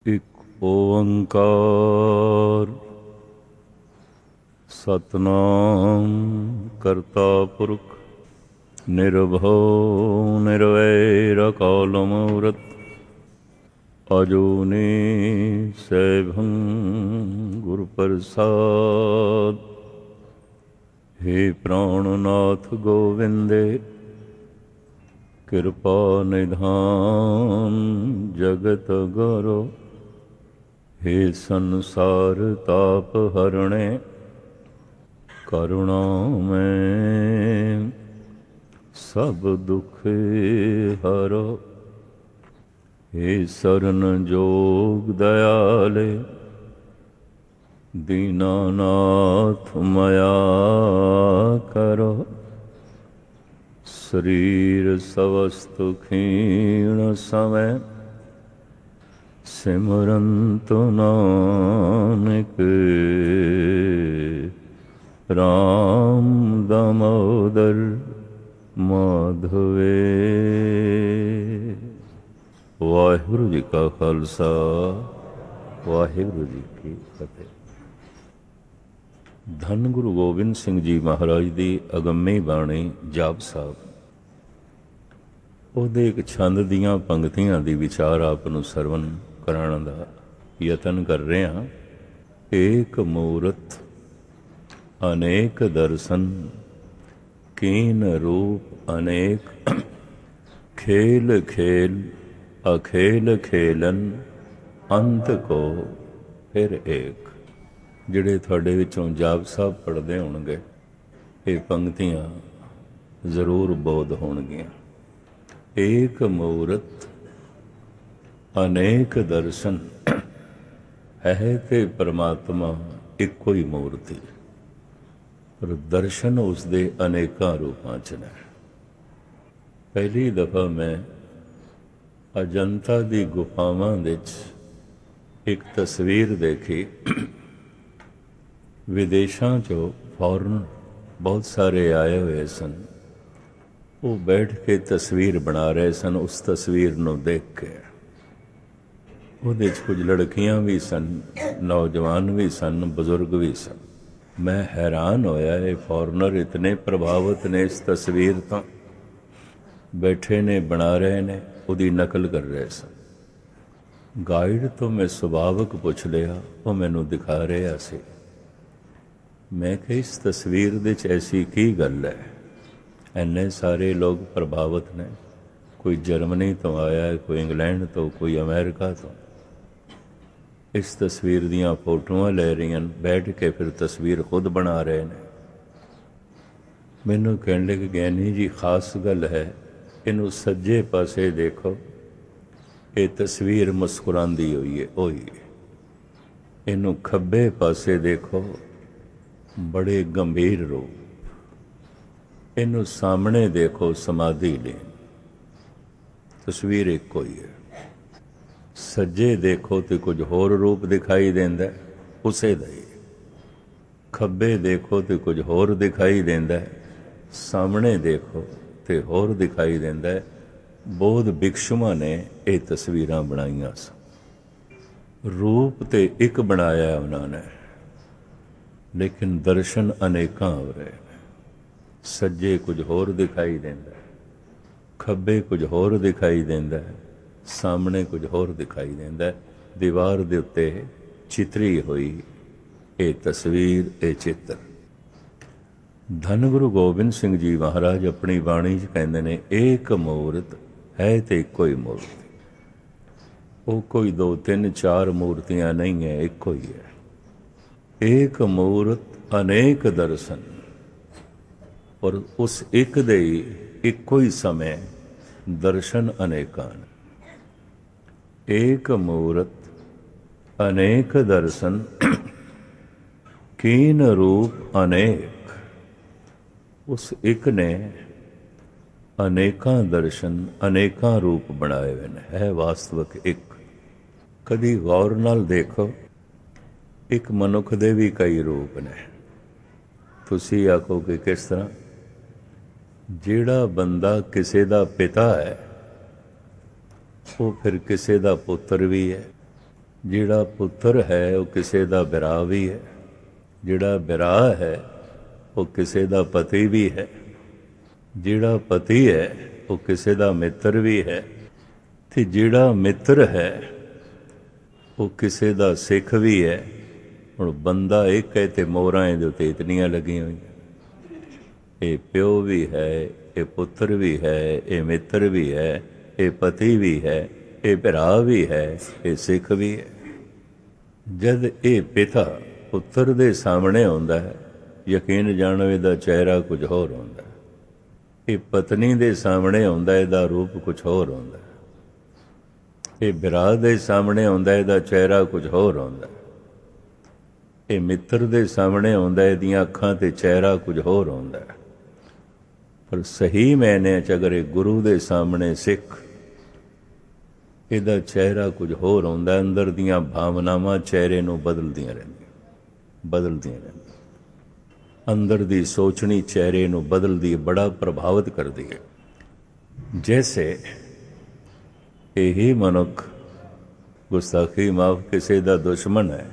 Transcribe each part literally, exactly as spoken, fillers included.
ਇੱਕ ਓੰਕਾਰ ਸਤਿਨਾਮ ਕਰਤਾ ਪੁਰਖ ਨਿਰਭਉ ਨਿਰਵੈਰ ਅਕਾਲ ਮੂਰਤ ਅਜੂਨੀ ਸੈਭੰ ਗੁਰ ਪ੍ਰਸਾਦ। ਹੇ ਪ੍ਰਾਣਨਾਥ ਗੋਵਿੰਦੇ ਕਿਰਪਾ ਨਿਧਾਨ ਜਗਤ ਗੁਰੂ। ਹੇ ਸੰਸਾਰ ਤਾਪ ਹਰਣੇ ਕਰੁਣਾਮੈ ਸਭ ਦੁਖ ਹਰੋ। ਹੇ ਸਰਨ ਜੋਗ ਦਇਆਲੇ ਦੀਨਾਨਾਥ ਮਇਆ ਕਰੋ। ਸਰੀਰ ਸਵਸਤ ਖੀਣ ਸਮੈ ਸਿਮਰੰਤ ਨਾਨਕ ਰਾਮ ਦਮੋਦਰ ਮਾਧਵੇ। ਵਾਹਿਗੁਰੂ ਜੀ ਕਾ ਖਾਲਸਾ ਵਾਹਿਗੁਰੂ ਜੀ ਕੀ ਫਤਿਹ। ਧੰਨ ਗੁਰੂ ਗੋਬਿੰਦ ਸਿੰਘ ਜੀ ਮਹਾਰਾਜ ਦੀ ਅਗੰਮੀ ਬਾਣੀ ਜਾਪ ਸਾਹਿਬ, ਉਹਦੇ ਇੱਕ ਛੰਦ ਦੀਆਂ ਪੰਗਤੀਆਂ ਦੀ ਵਿਚਾਰ ਆਪ ਨੂੰ ਸਰਵਨ ਕਰਾਉਣ ਦਾ ਯਤਨ ਕਰ ਰਹੇ ਹਾਂ। ਏਕ ਮੂਰਤ ਅਨੇਕ ਦਰਸ਼ਨ ਕੀਨ ਰੂਪ ਅਨੇਕ। ਖੇਲ ਖੇਲ ਅਖੇਲ ਖੇਲਨ ਅੰਤ ਕੋ ਫਿਰ ਏਕ। ਜਿਹੜੇ ਤੁਹਾਡੇ ਵਿੱਚੋਂ ਜਾਪ ਸਾਹਿਬ ਪੜ੍ਹਦੇ ਹੋਣਗੇ, ਇਹ ਪੰਗਤੀਆਂ ਜ਼ਰੂਰ ਬੋਧ ਹੋਣਗੀਆਂ। ਏਕ ਮੂਰਤ ਅਨੇਕ ਦਰਸ਼ਨ। ਹੈ ਤੇ ਪਰਮਾਤਮਾ ਇੱਕੋ ਹੀ ਮੂਰਤੀ, ਪਰ ਦਰਸ਼ਨ ਉਸਦੇ ਅਨੇਕਾਂ ਰੂਪਾਂ 'ਚ ਨੇ। ਪਹਿਲੀ ਦਫਾ ਮੈਂ ਅਜੰਤਾ ਦੀ ਗੁਫਾਵਾਂ ਵਿੱਚ ਇੱਕ ਤਸਵੀਰ ਦੇਖੀ। ਵਿਦੇਸ਼ਾਂ 'ਚੋਂ ਫੌਰਨ ਬਹੁਤ ਸਾਰੇ ਆਏ ਹੋਏ ਸਨ। ਉਹ ਬੈਠ ਕੇ ਤਸਵੀਰ ਬਣਾ ਰਹੇ ਸਨ। ਉਸ ਤਸਵੀਰ ਨੂੰ ਦੇਖ ਕੇ ਉਹਦੇ 'ਚ ਕੁਝ ਲੜਕੀਆਂ ਵੀ ਸਨ, ਨੌਜਵਾਨ ਵੀ ਸਨ, ਬਜ਼ੁਰਗ ਵੀ ਸਨ। ਮੈਂ ਹੈਰਾਨ ਹੋਇਆ, ਇਹ ਫੌਰਨਰ ਇਤਨੇ ਪ੍ਰਭਾਵਿਤ ਨੇ ਇਸ ਤਸਵੀਰ ਤੋਂ। ਬੈਠੇ ਨੇ, ਬਣਾ ਰਹੇ ਨੇ, ਉਹਦੀ ਨਕਲ ਕਰ ਰਹੇ ਸਨ। ਗਾਈਡ ਤੋਂ ਮੈਂ ਸੁਭਾਵਕ ਪੁੱਛ ਲਿਆ, ਉਹ ਮੈਨੂੰ ਦਿਖਾ ਰਿਹਾ ਸੀ। ਮੈਂ ਕਿਹਾ ਇਸ ਤਸਵੀਰ ਦੇ 'ਚ ਐਸੀ ਕੀ ਗੱਲ ਹੈ? ਇੰਨੇ ਸਾਰੇ ਲੋਕ ਪ੍ਰਭਾਵਿਤ ਨੇ। ਕੋਈ ਜਰਮਨੀ ਤੋਂ ਆਇਆ, ਕੋਈ ਇੰਗਲੈਂਡ ਤੋਂ, ਕੋਈ ਅਮਰੀਕਾ ਤੋਂ। ਇਸ ਤਸਵੀਰ ਦੀਆਂ ਫੋਟੋਆਂ ਲੈ ਰਹੀਆਂ, ਬੈਠ ਕੇ ਫਿਰ ਤਸਵੀਰ ਖੁਦ ਬਣਾ ਰਹੇ ਨੇ। ਮੈਨੂੰ ਕਹਿਣ ਲੱਗੇ, ਗਿਆਨੀ ਜੀ ਖਾਸ ਗੱਲ ਹੈ, ਇਹਨੂੰ ਸੱਜੇ ਪਾਸੇ ਦੇਖੋ, ਇਹ ਤਸਵੀਰ ਮੁਸਕਰਾਉਂਦੀ ਹੋਈ ਹੈ ਉਹੀ। ਇਹਨੂੰ ਖੱਬੇ ਪਾਸੇ ਦੇਖੋ, ਬੜੇ ਗੰਭੀਰ ਰੂਪ। ਇਹਨੂੰ ਸਾਹਮਣੇ ਦੇਖੋ, ਸਮਾਧੀ ਲੀਨ। ਤਸਵੀਰ ਇੱਕੋ ਹੀ ਹੈ। ਸੱਜੇ ਦੇਖੋ ਤੇ ਕੁਝ ਹੋਰ ਰੂਪ ਦਿਖਾਈ ਦਿੰਦਾ, ਉਸੇ ਦਾ ਹੀ। ਖੱਬੇ ਦੇਖੋ ਤੇ ਕੁਝ ਹੋਰ ਦਿਖਾਈ ਦਿੰਦਾ, ਸਾਹਮਣੇ ਦੇਖੋ ਤੇ ਹੋਰ ਦਿਖਾਈ ਦਿੰਦਾ। ਬੋਧ ਭਿਕਸ਼ੂਆਂ ਨੇ ਇਹ ਤਸਵੀਰਾਂ ਬਣਾਈਆਂ ਸਨ। ਰੂਪ ਤੇ ਇੱਕ ਬਣਾਇਆ ਉਹਨਾਂ ਨੇ, ਲੇਕਿਨ ਦਰਸ਼ਨ ਅਨੇਕਾਂ ਹੋ ਰਹੇ ਨੇ। ਸੱਜੇ ਕੁਝ ਹੋਰ ਦਿਖਾਈ ਦਿੰਦਾ, ਖੱਬੇ ਕੁਝ ਹੋਰ ਦਿਖਾਈ ਦਿੰਦਾ, ਸਾਹਮਣੇ ਕੁਝ ਹੋਰ ਦਿਖਾਈ ਦਿੰਦਾ। ਦੀਵਾਰ ਦੇ ਉੱਤੇ ਚਿੱਤਰੀ ਹੋਈ ਇਹ ਤਸਵੀਰ, ਇਹ ਚਿੱਤਰ। ਧੰਨ ਗੁਰੂ ਗੋਬਿੰਦ ਸਿੰਘ ਜੀ ਮਹਾਰਾਜ ਆਪਣੀ ਬਾਣੀ 'ਚ ਕਹਿੰਦੇ ਨੇ, ਏਕ ਮੂਰਤ। ਹੈ ਤੇ ਇੱਕੋ ਹੀ ਮੂਰਤੀ। ਉਹ ਕੋਈ ਦੋ ਤਿੰਨ ਚਾਰ ਮੂਰਤੀਆਂ ਨਹੀਂ ਹੈ, ਇੱਕੋ ਹੀ ਹੈ। ਏਕ ਮੂਰਤ ਅਨੇਕ ਦਰਸ਼ਨ। ਔਰ ਉਸ ਇੱਕ ਦੇ ਹੀ ਇੱਕੋ ਹੀ ਸਮੇਂ ਦਰਸ਼ਨ ਅਨੇਕਾਂ ਨੇ। ਏਕ ਮੂਰਤ ਅਨੇਕ ਦਰਸ਼ਨ ਕੀਨ ਰੂਪ ਅਨੇਕ। ਉਸ ਇੱਕ ਨੇ ਅਨੇਕਾਂ ਦਰਸ਼ਨ, ਅਨੇਕਾਂ ਰੂਪ ਬਣਾਏ ਹੋਏ ਨੇ। ਹੈ ਵਾਸਤਵਿਕ ਇੱਕ। ਕਦੀ ਗੌਰ ਨਾਲ ਦੇਖੋ, ਇੱਕ ਮਨੁੱਖ ਦੇ ਵੀ ਕਈ ਰੂਪ ਨੇ। ਤੁਸੀਂ ਆਖੋ ਕਿ ਕਿਸ ਤਰ੍ਹਾਂ? ਜਿਹੜਾ ਬੰਦਾ ਕਿਸੇ ਦਾ ਪਿਤਾ ਹੈ, ਉਹ ਫਿਰ ਕਿਸੇ ਦਾ ਪੁੱਤਰ ਵੀ ਹੈ। ਜਿਹੜਾ ਪੁੱਤਰ ਹੈ ਉਹ ਕਿਸੇ ਦਾ ਬਿਰਾ ਵੀ ਹੈ, ਜਿਹੜਾ ਬਿਰਾ ਹੈ ਉਹ ਕਿਸੇ ਦਾ ਪਤੀ ਵੀ ਹੈ, ਜਿਹੜਾ ਪਤੀ ਹੈ ਉਹ ਕਿਸੇ ਦਾ ਮਿੱਤਰ ਵੀ ਹੈ, ਤੇ ਜਿਹੜਾ ਮਿੱਤਰ ਹੈ ਉਹ ਕਿਸੇ ਦਾ ਸਿੱਖ ਵੀ ਹੈ। ਹੁਣ ਬੰਦਾ ਇੱਕ ਹੈ ਤੇ ਮੋਹਰਾਂ ਇਹਦੇ ਉੱਤੇ ਇਤਨੀਆਂ ਲੱਗੀਆਂ ਹੋਈਆਂ। ਇਹ ਪਿਓ ਵੀ ਹੈ, ਇਹ ਪੁੱਤਰ ਵੀ ਹੈ, ਇਹ ਮਿੱਤਰ ਵੀ ਹੈ, ਇਹ ਪਤੀ ਵੀ ਹੈ, ਇਹ ਭਰਾ ਵੀ ਹੈ, ਇਹ ਸਿੱਖ ਵੀ ਹੈ। ਜਦ ਇਹ ਪਿਤਾ ਪੁੱਤਰ ਦੇ ਸਾਹਮਣੇ ਆਉਂਦਾ ਹੈ, ਯਕੀਨ ਜਾਣੋ ਇਹਦਾ ਚਿਹਰਾ ਕੁਝ ਹੋਰ ਹੁੰਦਾ। ਇਹ ਪਤਨੀ ਦੇ ਸਾਹਮਣੇ ਆਉਂਦਾ, ਇਹਦਾ ਰੂਪ ਕੁਝ ਹੋਰ ਹੁੰਦਾ। ਇਹ ਭਰਾ ਦੇ ਸਾਹਮਣੇ ਆਉਂਦਾ, ਇਹਦਾ ਚਿਹਰਾ ਕੁਝ ਹੋਰ ਹੁੰਦਾ। ਇਹ ਮਿੱਤਰ ਦੇ ਸਾਹਮਣੇ ਆਉਂਦਾ, ਇਹਦੀਆਂ ਅੱਖਾਂ ਤੇ ਚਿਹਰਾ ਕੁਝ ਹੋਰ ਹੁੰਦਾ। ਪਰ ਸਹੀ ਮਾਇਨੇ 'ਚ ਅਗਰ ਇਹ ਗੁਰੂ ਦੇ ਸਾਹਮਣੇ ਸਿੱਖ, ਇਹਦਾ ਚਿਹਰਾ ਕੁਝ ਹੋਰ ਹੁੰਦਾ। ਅੰਦਰ ਦੀਆਂ ਭਾਵਨਾਵਾਂ ਚਿਹਰੇ ਨੂੰ ਬਦਲਦੀਆਂ ਰਹਿੰਦੀਆਂ, ਬਦਲਦੀਆਂ ਰਹਿੰਦੀਆਂ। ਅੰਦਰ ਦੀ ਸੋਚਣੀ ਚਿਹਰੇ ਨੂੰ ਬਦਲਦੀ ਹੈ, ਬੜਾ ਪ੍ਰਭਾਵਿਤ ਕਰਦੀ ਹੈ। ਜੈਸੇ ਇਹੀ ਮਨੁੱਖ ਗੁਸਤਾਖੀ ਮਾਫ ਕਿਸੇ ਦਾ ਦੁਸ਼ਮਣ ਹੈ,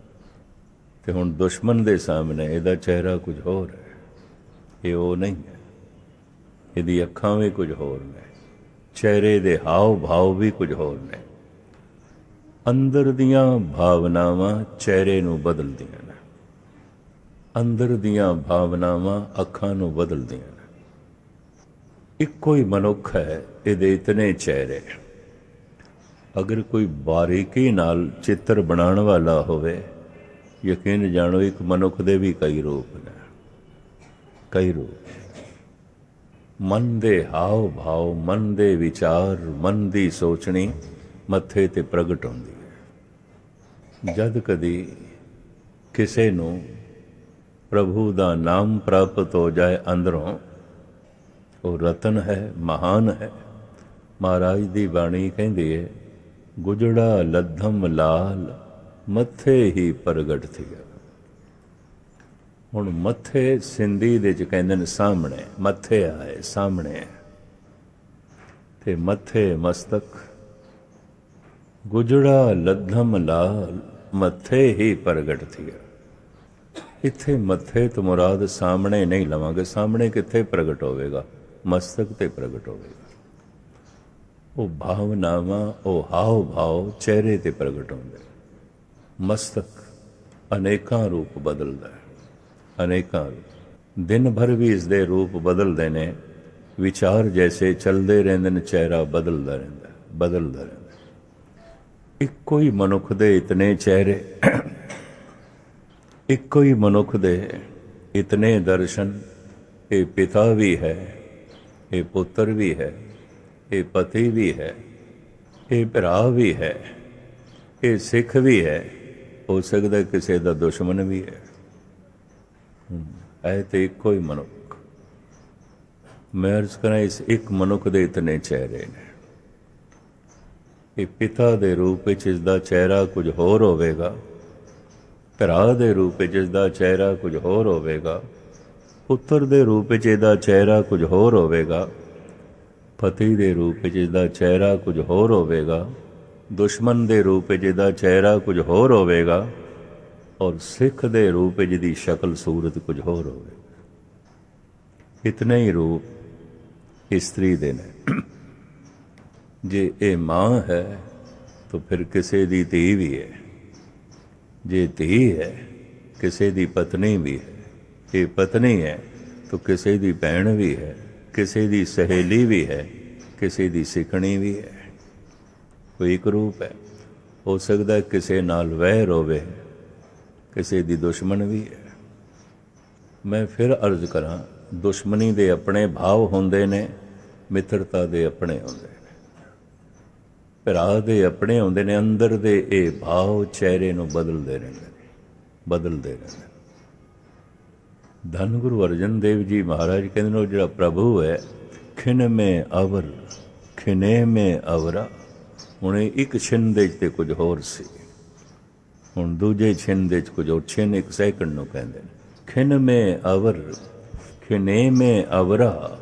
ਤੇ ਹੁਣ ਦੁਸ਼ਮਣ ਦੇ ਸਾਹਮਣੇ ਇਹਦਾ ਚਿਹਰਾ ਕੁਝ ਹੋਰ ਹੈ, ਇਹ ਉਹ ਨਹੀਂ ਹੈ। ਇਹਦੀ ਅੱਖਾਂ ਵੀ ਕੁਝ ਹੋਰ ਨੇ, ਚਿਹਰੇ ਦੇ ਹਾਵ ਭਾਵ ਵੀ ਕੁਝ ਹੋਰ ਨੇ। ਅੰਦਰ ਦੀਆਂ ਭਾਵਨਾਵਾਂ ਚਿਹਰੇ ਨੂੰ ਬਦਲਦੀਆਂ ਨੇ, ਅੰਦਰ ਦੀਆਂ ਭਾਵਨਾਵਾਂ ਅੱਖਾਂ ਨੂੰ ਬਦਲਦੀਆਂ ਨੇ। ਇੱਕੋ ਹੀ ਮਨੁੱਖ ਹੈ, ਇਹਦੇ ਇਤਨੇ ਚਿਹਰੇ। ਅਗਰ ਕੋਈ ਬਾਰੀਕੀ ਨਾਲ ਚਿੱਤਰ ਬਣਾਉਣ ਵਾਲਾ ਹੋਵੇ, ਯਕੀਨ ਜਾਣੋ ਇੱਕ ਮਨੁੱਖ ਦੇ ਵੀ ਕਈ ਰੂਪ ਨੇ, ਕਈ ਰੂਪ। ਮਨ ਦੇ ਹਾਵ ਭਾਵ, ਮਨ ਦੇ ਵਿਚਾਰ, ਮਨ ਦੀ ਸੋਚਣੀ ਮੱਥੇ ਤੇ ਪ੍ਰਗਟ ਹੁੰਦੀ ਹੈ। ਜਦ ਕਦੀ ਕਿਸੇ ਨੂੰ ਪ੍ਰਭੂ ਦਾ ਨਾਮ ਪ੍ਰਾਪਤ ਹੋ ਜਾਏ ਅੰਦਰੋਂ, ਉਹ ਰਤਨ ਹੈ, ਮਹਾਨ ਹੈ। ਮਹਾਰਾਜ ਦੀ ਬਾਣੀ ਕਹਿੰਦੀ ਹੈ, ਗੁਜੜਾ ਲੱਧਮ ਲਾਲ ਮੱਥੇ ਹੀ ਪ੍ਰਗਟ ਥੀਆ। ਹੁਣ ਮੱਥੇ ਸਿੰਧੀ ਦੇ ਚ ਕਹਿੰਦੇ ਨੇ ਸਾਹਮਣੇ, ਮੱਥੇ ਆਏ ਸਾਹਮਣੇ, ਤੇ ਮੱਥੇ ਮਸਤਕ। ਗੁਜੜਾ ਲੱਧਮ ਲਾਲ ਮੱਥੇ ਹੀ ਪ੍ਰਗਟ ਥੀਆ। ਇੱਥੇ ਮੱਥੇ ਤੋਂ ਮੁਰਾਦ ਸਾਹਮਣੇ ਨਹੀਂ ਲਵਾਂਗੇ। ਸਾਹਮਣੇ ਕਿੱਥੇ ਪ੍ਰਗਟ ਹੋਵੇਗਾ? ਮਸਤਕ ਤੇ ਪ੍ਰਗਟ ਹੋਵੇਗਾ। ਉਹ ਭਾਵਨਾਵਾਂ, ਉਹ ਹਾਵ ਭਾਵ ਚਿਹਰੇ ਤੇ ਪ੍ਰਗਟ ਹੁੰਦੇ। ਮਸਤਕ ਅਨੇਕਾਂ ਰੂਪ ਬਦਲਦਾ ਹੈ, ਅਨੇਕਾਂ ਰੂਪ। ਦਿਨ ਭਰ ਵੀ ਇਸ ਦੇ ਰੂਪ ਬਦਲਦੇ ਨੇ। ਵਿਚਾਰ ਜੈਸੇ ਚੱਲਦੇ ਰਹਿੰਦੇ ਨੇ, ਚਿਹਰਾ ਬਦਲਦਾ ਰਹਿੰਦਾ, ਬਦਲਦਾ ਰਹਿੰਦਾ। ਇੱਕੋ ਹੀ ਮਨੁੱਖ ਦੇ ਇਤਨੇ ਚਿਹਰੇ, ਇੱਕੋ ਹੀ ਮਨੁੱਖ ਦੇ ਇਤਨੇ ਦਰਸ਼ਨ। ਇਹ ਪਿਤਾ ਵੀ ਹੈ, ਇਹ ਪੁੱਤਰ ਵੀ ਹੈ, ਇਹ ਪਤੀ ਵੀ ਹੈ, ਇਹ ਭਰਾ ਵੀ ਹੈ, ਇਹ ਸਿੱਖ ਵੀ ਹੈ, ਹੋ ਸਕਦਾ ਕਿਸੇ ਦਾ ਦੁਸ਼ਮਣ ਵੀ ਹੈ। ਇਹ ਤੇ ਇੱਕੋ ਹੀ ਮਨੁੱਖ। ਮੈਂ ਅਰਜ਼ ਕਰਾਂ, ਇਸ ਇੱਕ ਮਨੁੱਖ ਦੇ ਇਤਨੇ ਚਿਹਰੇ ਨੇ। ਇਹ ਪਿਤਾ ਦੇ ਰੂਪ ਵਿੱਚ ਇਸ ਦਾ ਚਿਹਰਾ ਕੁਝ ਹੋਰ ਹੋਵੇਗਾ, ਭਰਾ ਦੇ ਰੂਪ ਵਿੱਚ ਇਸ ਦਾ ਚਿਹਰਾ ਕੁਝ ਹੋਰ ਹੋਵੇਗਾ, ਪੁੱਤਰ ਦੇ ਰੂਪ ਵਿੱਚ ਇਹਦਾ ਚਿਹਰਾ ਕੁਝ ਹੋਰ ਹੋਵੇਗਾ, ਪਤੀ ਦੇ ਰੂਪ ਵਿੱਚ ਇਹਦਾ ਚਿਹਰਾ ਕੁਝ ਹੋਰ ਹੋਵੇਗਾ, ਦੁਸ਼ਮਣ ਦੇ ਰੂਪ ਵਿੱਚ ਇਹਦਾ ਚਿਹਰਾ ਕੁਝ ਹੋਰ ਹੋਵੇਗਾ, ਔਰ ਸਿੱਖ ਦੇ ਰੂਪ ਵਿੱਚ ਇਹਦੀ ਸ਼ਕਲ ਸੂਰਤ ਕੁਝ ਹੋਰ ਹੋਵੇਗਾ। ਇਤਨੇ ਹੀ ਰੂਪ ਇਸਤਰੀ ਦੇ ਨੇ। ਜੇ ਇਹ ਮਾਂ ਹੈ ਤਾਂ ਫਿਰ ਕਿਸੇ ਦੀ ਧੀ ਵੀ ਹੈ, ਜੇ ਧੀ ਹੈ ਕਿਸੇ ਦੀ ਪਤਨੀ ਵੀ ਹੈ, ਇਹ ਪਤਨੀ ਹੈ ਤਾਂ ਕਿਸੇ ਦੀ ਭੈਣ ਵੀ ਹੈ, ਕਿਸੇ ਦੀ ਸਹੇਲੀ ਵੀ ਹੈ, ਕਿਸੇ ਦੀ ਸਿੱਖਣੀ ਵੀ ਹੈ। ਕੋਈ ਇੱਕ ਰੂਪ ਹੈ। ਹੋ ਸਕਦਾ ਕਿਸੇ ਨਾਲ ਵੈਰ ਹੋਵੇ, ਕਿਸੇ ਦੀ ਦੁਸ਼ਮਣ ਵੀ ਹੈ। ਮੈਂ ਫਿਰ ਅਰਜ਼ ਕਰਾਂ, ਦੁਸ਼ਮਣੀ ਦੇ ਆਪਣੇ ਭਾਵ ਹੁੰਦੇ ਨੇ, ਮਿੱਤਰਤਾ ਦੇ ਆਪਣੇ ਹੁੰਦੇ ਨੇ, ਭਰਾ ਦੇ ਆਪਣੇ ਹੁੰਦੇ ਨੇ। ਅੰਦਰ ਦੇ ਇਹ ਭਾਵ ਚਿਹਰੇ ਨੂੰ ਬਦਲਦੇ ਰਹਿੰਦੇ ਨੇ, ਬਦਲਦੇ ਰਹਿੰਦੇ। ਧੰਨ ਗੁਰੂ ਅਰਜਨ ਦੇਵ ਜੀ ਮਹਾਰਾਜ ਕਹਿੰਦੇ ਨੇ, ਉਹ ਜਿਹੜਾ ਪ੍ਰਭੂ ਹੈ, ਖਿਨ ਮੇ ਅਵਰ ਖਿਨੇ ਮੇ ਅਵਰਾ। ਹੁਣ ਇੱਕ ਛਿਨ ਦੇ 'ਚ ਤੇ ਕੁਝ ਹੋਰ ਸੀ, ਹੁਣ ਦੂਜੇ ਛਿਨ ਦੇ 'ਚ ਕੁਝ ਹੋਰ। ਛਿਨ ਇੱਕ ਸੈਕਿੰਡ ਨੂੰ ਕਹਿੰਦੇ ਨੇ। ਖਿਨ ਮੇ ਅਵਰ ਖਿਨੇ ਮੇ ਅਵਰਾ,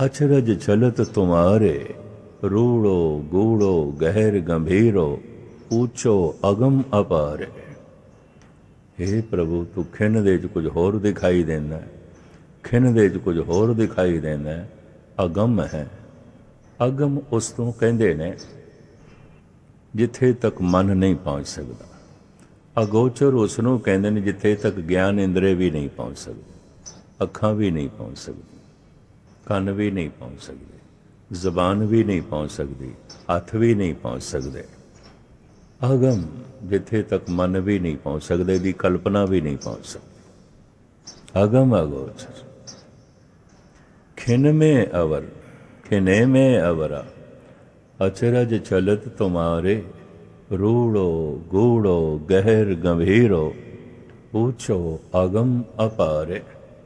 ਅਚਰਜ ਚਲਤ ਤੁਮਾਰੇ, ਰੂੜੋ ਗੂੜੋ ਗਹਿਰ ਗੰਭੀਰੋ, ਊਚੋ ਅਗਮ ਅਪਾਰ। हे ਪ੍ਰਭੂ, ਤੂੰ ਖਿੰਨ ਦੇ 'ਚ ਕੁਝ ਹੋਰ ਦਿਖਾਈ ਦਿੰਦਾ, ਖਿੰਨ ਦੇ 'ਚ ਕੁਝ ਹੋਰ ਦਿਖਾਈ ਦਿੰਦਾ, ਅਗਮ ਹੈ। ਅਗਮ ਉਸ ਤੋਂ ਕਹਿੰਦੇ ਨੇ ਜਿੱਥੇ ਤੱਕ ਮਨ ਨਹੀਂ ਪਹੁੰਚ ਸਕਦਾ। ਅਗੋਚਰ ਉਸ ਨੂੰ ਕਹਿੰਦੇ ਨੇ ਜਿੱਥੇ ਤੱਕ ਗਿਆਨ ਇੰਦਰੇ ਵੀ ਨਹੀਂ ਪਹੁੰਚ ਸਕਦੇ, ਅੱਖਾਂ ਵੀ ਨਹੀਂ ਪਹੁੰਚ ਸਕਦੀ, ਕੰਨ ਵੀ ਨਹੀਂ ਪਹੁੰਚ ਸਕਦੇ, ਜ਼ਬਾਨ ਵੀ ਨਹੀਂ ਪਹੁੰਚ ਸਕਦੀ, ਹੱਥ ਵੀ ਨਹੀਂ ਪਹੁੰਚ ਸਕਦੇ। ਅਗਮ ਜਿੱਥੇ ਤੱਕ ਮਨ ਵੀ ਨਹੀਂ ਪਹੁੰਚ ਸਕਦੇ, ਦੀ ਕਲਪਨਾ ਵੀ ਨਹੀਂ ਪਹੁੰਚ ਸਕਦੀ। ਅਗਮ ਅਗੋਚਰ। ਖਿਨ ਮੇ ਅਵਰ, ਖਿਨੇ ਮੇ ਅਵਰਾ, ਅਚਰਜ ਚਲਤ ਤੁਮਾਰੇ, रूढ़ो गूढ़ो गहर गंभीरो, ऊंचो अगम अपारे।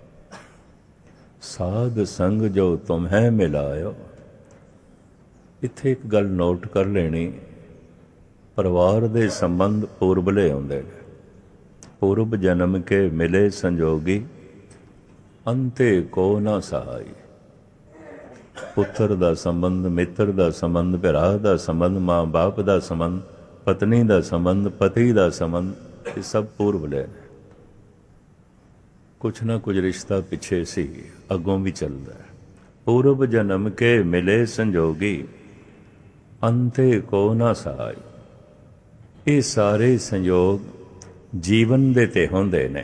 साध संग जो तुम्हें मिलायो। इत्थे एक गल नोट कर लेनी, परिवार दे संबंध पूर्वले आउंदे ने। पूर्व जन्म के मिले संजोगी, अंते को ना सहाई। पुत्र दा संबंध, मित्र दा संबंध, भरा दा संबंध, माँ बाप दा संबंध, पत्नी का संबंध, पति का संबंध, ये सब पूर्व ले। कुछ ना कुछ रिश्ता पिछे सी, अगों भी चलता है। पूर्व जन्म के मिले संजोगी, अंते को ना सहाय। ये सारे संयोग जीवन दे ते होंदे ने,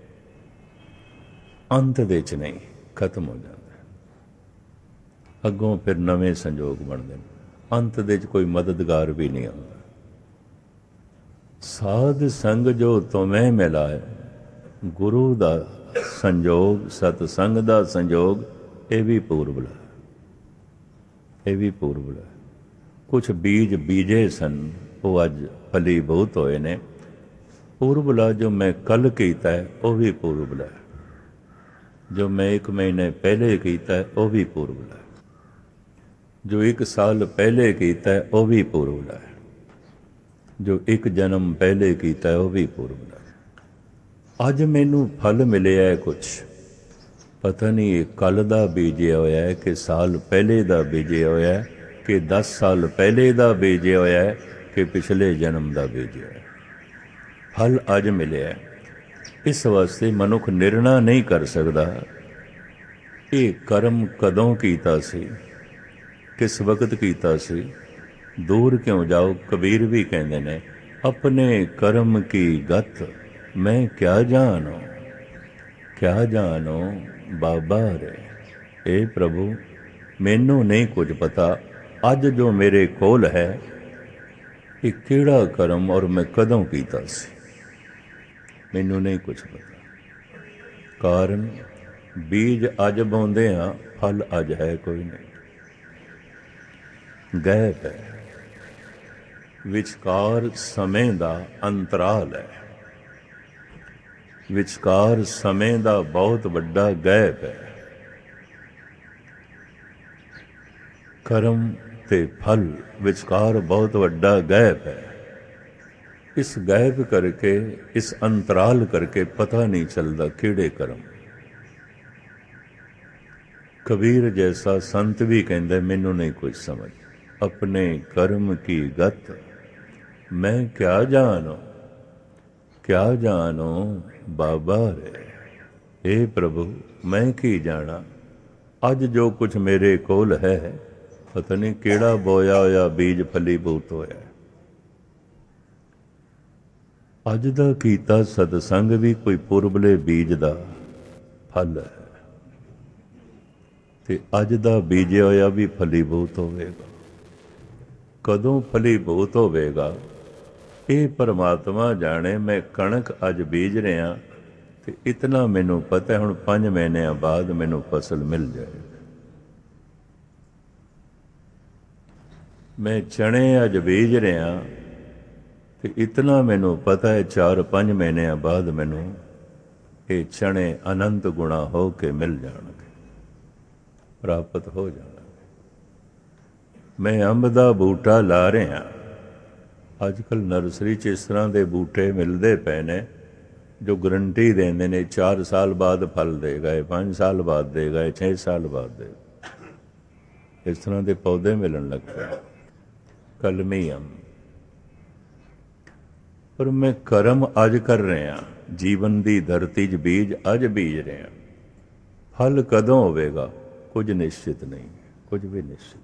अंत दे च नहीं, खत्म हो जाते। अगों फिर नवे संजोग बनते हैं, अंत दे च कोई मददगार भी नहीं आता। साध संग जो तुम्हें मिलाए, गुरु दा संजोग, सतसंग दा संजोग, ये भी पूर्वला, ये भी पूर्वला। कुछ बीज बीजे सन, वो अज फलीभूत होए ने। पूर्वला जो मैं कल कीता है, वो भी पूर्वला। जो मैं एक महीने पहले कीता है, वो भी पूर्वला। जो एक साल पहले कीता है, वो भी पूर्वला है। जो एक जन्म पहले कीता है, वो भी पूर्वला। अज मैनू फल मिले है कुछ, पता नहीं ये कल दा बीजिया होया है कि साल पहले दा बीजिया होया है, कि दस साल पहले दा बीजिया होया है, कि पिछले जन्म दा बीजिया है। फल अज मिले है। इस वास्ते मनुख निर्णय नहीं कर सकता ये कर्म कदों कीता सी, किस वक्त कीता सी, दूर क्यों जाओ। कबीर भी कहते ने, अपने कर्म की गत मैं क्या जानो, क्या जानो बाबा रे। ए प्रभु, मैनू नहीं कुछ पता, अज जो मेरे कोल है ये केड़ा कर्म और मैं कदों कीता सी, मैनू नहीं कुछ पता। कारण बीज अज बोंदे हाँ, फल अज है कोई नहीं, गैप है। विचकार समय दा अंतराल है, विचकार समय दा बहुत बड़ा गैप है। कर्म ते फल विचकार बहुत बड़ा गैप है। इस गैप करके, इस अंतराल करके पता नहीं चलता किहड़े कर्म। कबीर जैसा संत भी कहता, मैनू नहीं कुछ समझ, अपने कर्म की गत मैं क्या जानो, क्या जानो बाबा रे। हे प्रभु, मैं की जाना, अज जो कुछ मेरे कोल है, पता नहीं केड़ा बोया होया बीज फलीभूत होया। अज दा कीता सतसंग भी कोई पुरबले बीज दा फल है, ते अज दा बीजिया होया भी फलीभूत होवेगा। कदों फलीभूत होवेगा ये परमात्मा जाने। मैं कणक अज बीज रहा ते इतना मैनू पता है, हुण पंज महीनों बाद मैनू फसल मिल जाएगी। मैं चने अज बीज रहा ते इतना मैनू पता है, चार पाँच महीनों बाद मैनू ये चने अनंत गुणा हो के मिल जाणगे, प्राप्त हो जाणगे। मैं अंब दा बूटा ला रहा, अजकल नर्सरी च इस तरह के बूटे मिलते पे ने जो गारंटी देंदे ने चार साल बाद फल देगा, पाँच साल बाद देगा, छे साल बाद देगा। इस तरह के पौधे मिलन लग पे। कलमी अंब, ਪਰ ਮੈਂ ਕਰਮ ਅੱਜ ਕਰ ਰਿਹਾ, ਜੀਵਨ ਦੀ ਧਰਤੀ 'ਚ ਬੀਜ ਅੱਜ ਬੀਜ ਰਿਹਾ। ਫਲ ਕਦੋਂ ਹੋਵੇਗਾ ਕੁਝ ਨਿਸ਼ਚਿਤ ਨਹੀਂ, ਕੁਝ ਵੀ ਨਿਸ਼ਚਿਤ,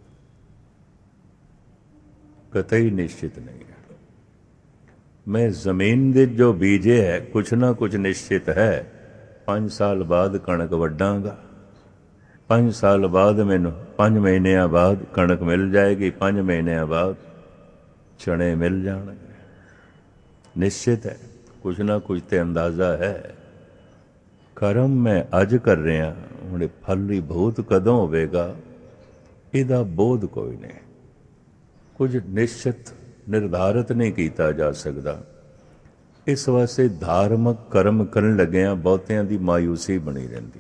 ਕਤਈ ਨਿਸ਼ਚਿਤ ਨਹੀਂ ਹੈ। ਮੈਂ ਜ਼ਮੀਨ ਦੇ ਜੋ ਬੀਜੇ ਹੈ ਕੁਛ ਨਾ ਕੁਛ ਨਿਸ਼ਚਿਤ ਹੈ। ਪੰਜ ਸਾਲ ਬਾਅਦ ਕਣਕ ਵੱਢਾਂਗਾ, ਪੰਜ ਸਾਲ ਬਾਅਦ ਮੈਨੂੰ ਪੰਜ ਮਹੀਨਿਆਂ ਬਾਅਦ ਕਣਕ ਮਿਲ ਜਾਏਗੀ, ਪੰਜ ਮਹੀਨਿਆਂ ਬਾਅਦ ਚਣੇ ਮਿਲ ਜਾਣਗੇ। ਨਿਸ਼ਚਿਤ ਹੈ, ਕੁਛ ਨਾ ਕੁਛ ਤੇ ਅੰਦਾਜ਼ਾ ਹੈ। ਕਰਮ ਮੈਂ ਅੱਜ ਕਰ ਰਿਹਾ, ਹੁਣ ਫਲ ਹੀ ਬਹੁਤ ਕਦੋਂ ਹੋਵੇਗਾ ਇਹਦਾ ਬੋਧ ਕੋਈ ਨਹੀਂ। ਕੁਝ ਨਿਸ਼ਚਿਤ ਨਿਰਧਾਰਿਤ ਨਹੀਂ ਕੀਤਾ ਜਾ ਸਕਦਾ। ਇਸ ਵਾਸਤੇ ਧਾਰਮਿਕ ਕਰਮ ਕਰਨ ਲੱਗਿਆਂ ਬਹੁਤਿਆਂ ਦੀ ਮਾਯੂਸੀ ਬਣੀ ਰਹਿੰਦੀ।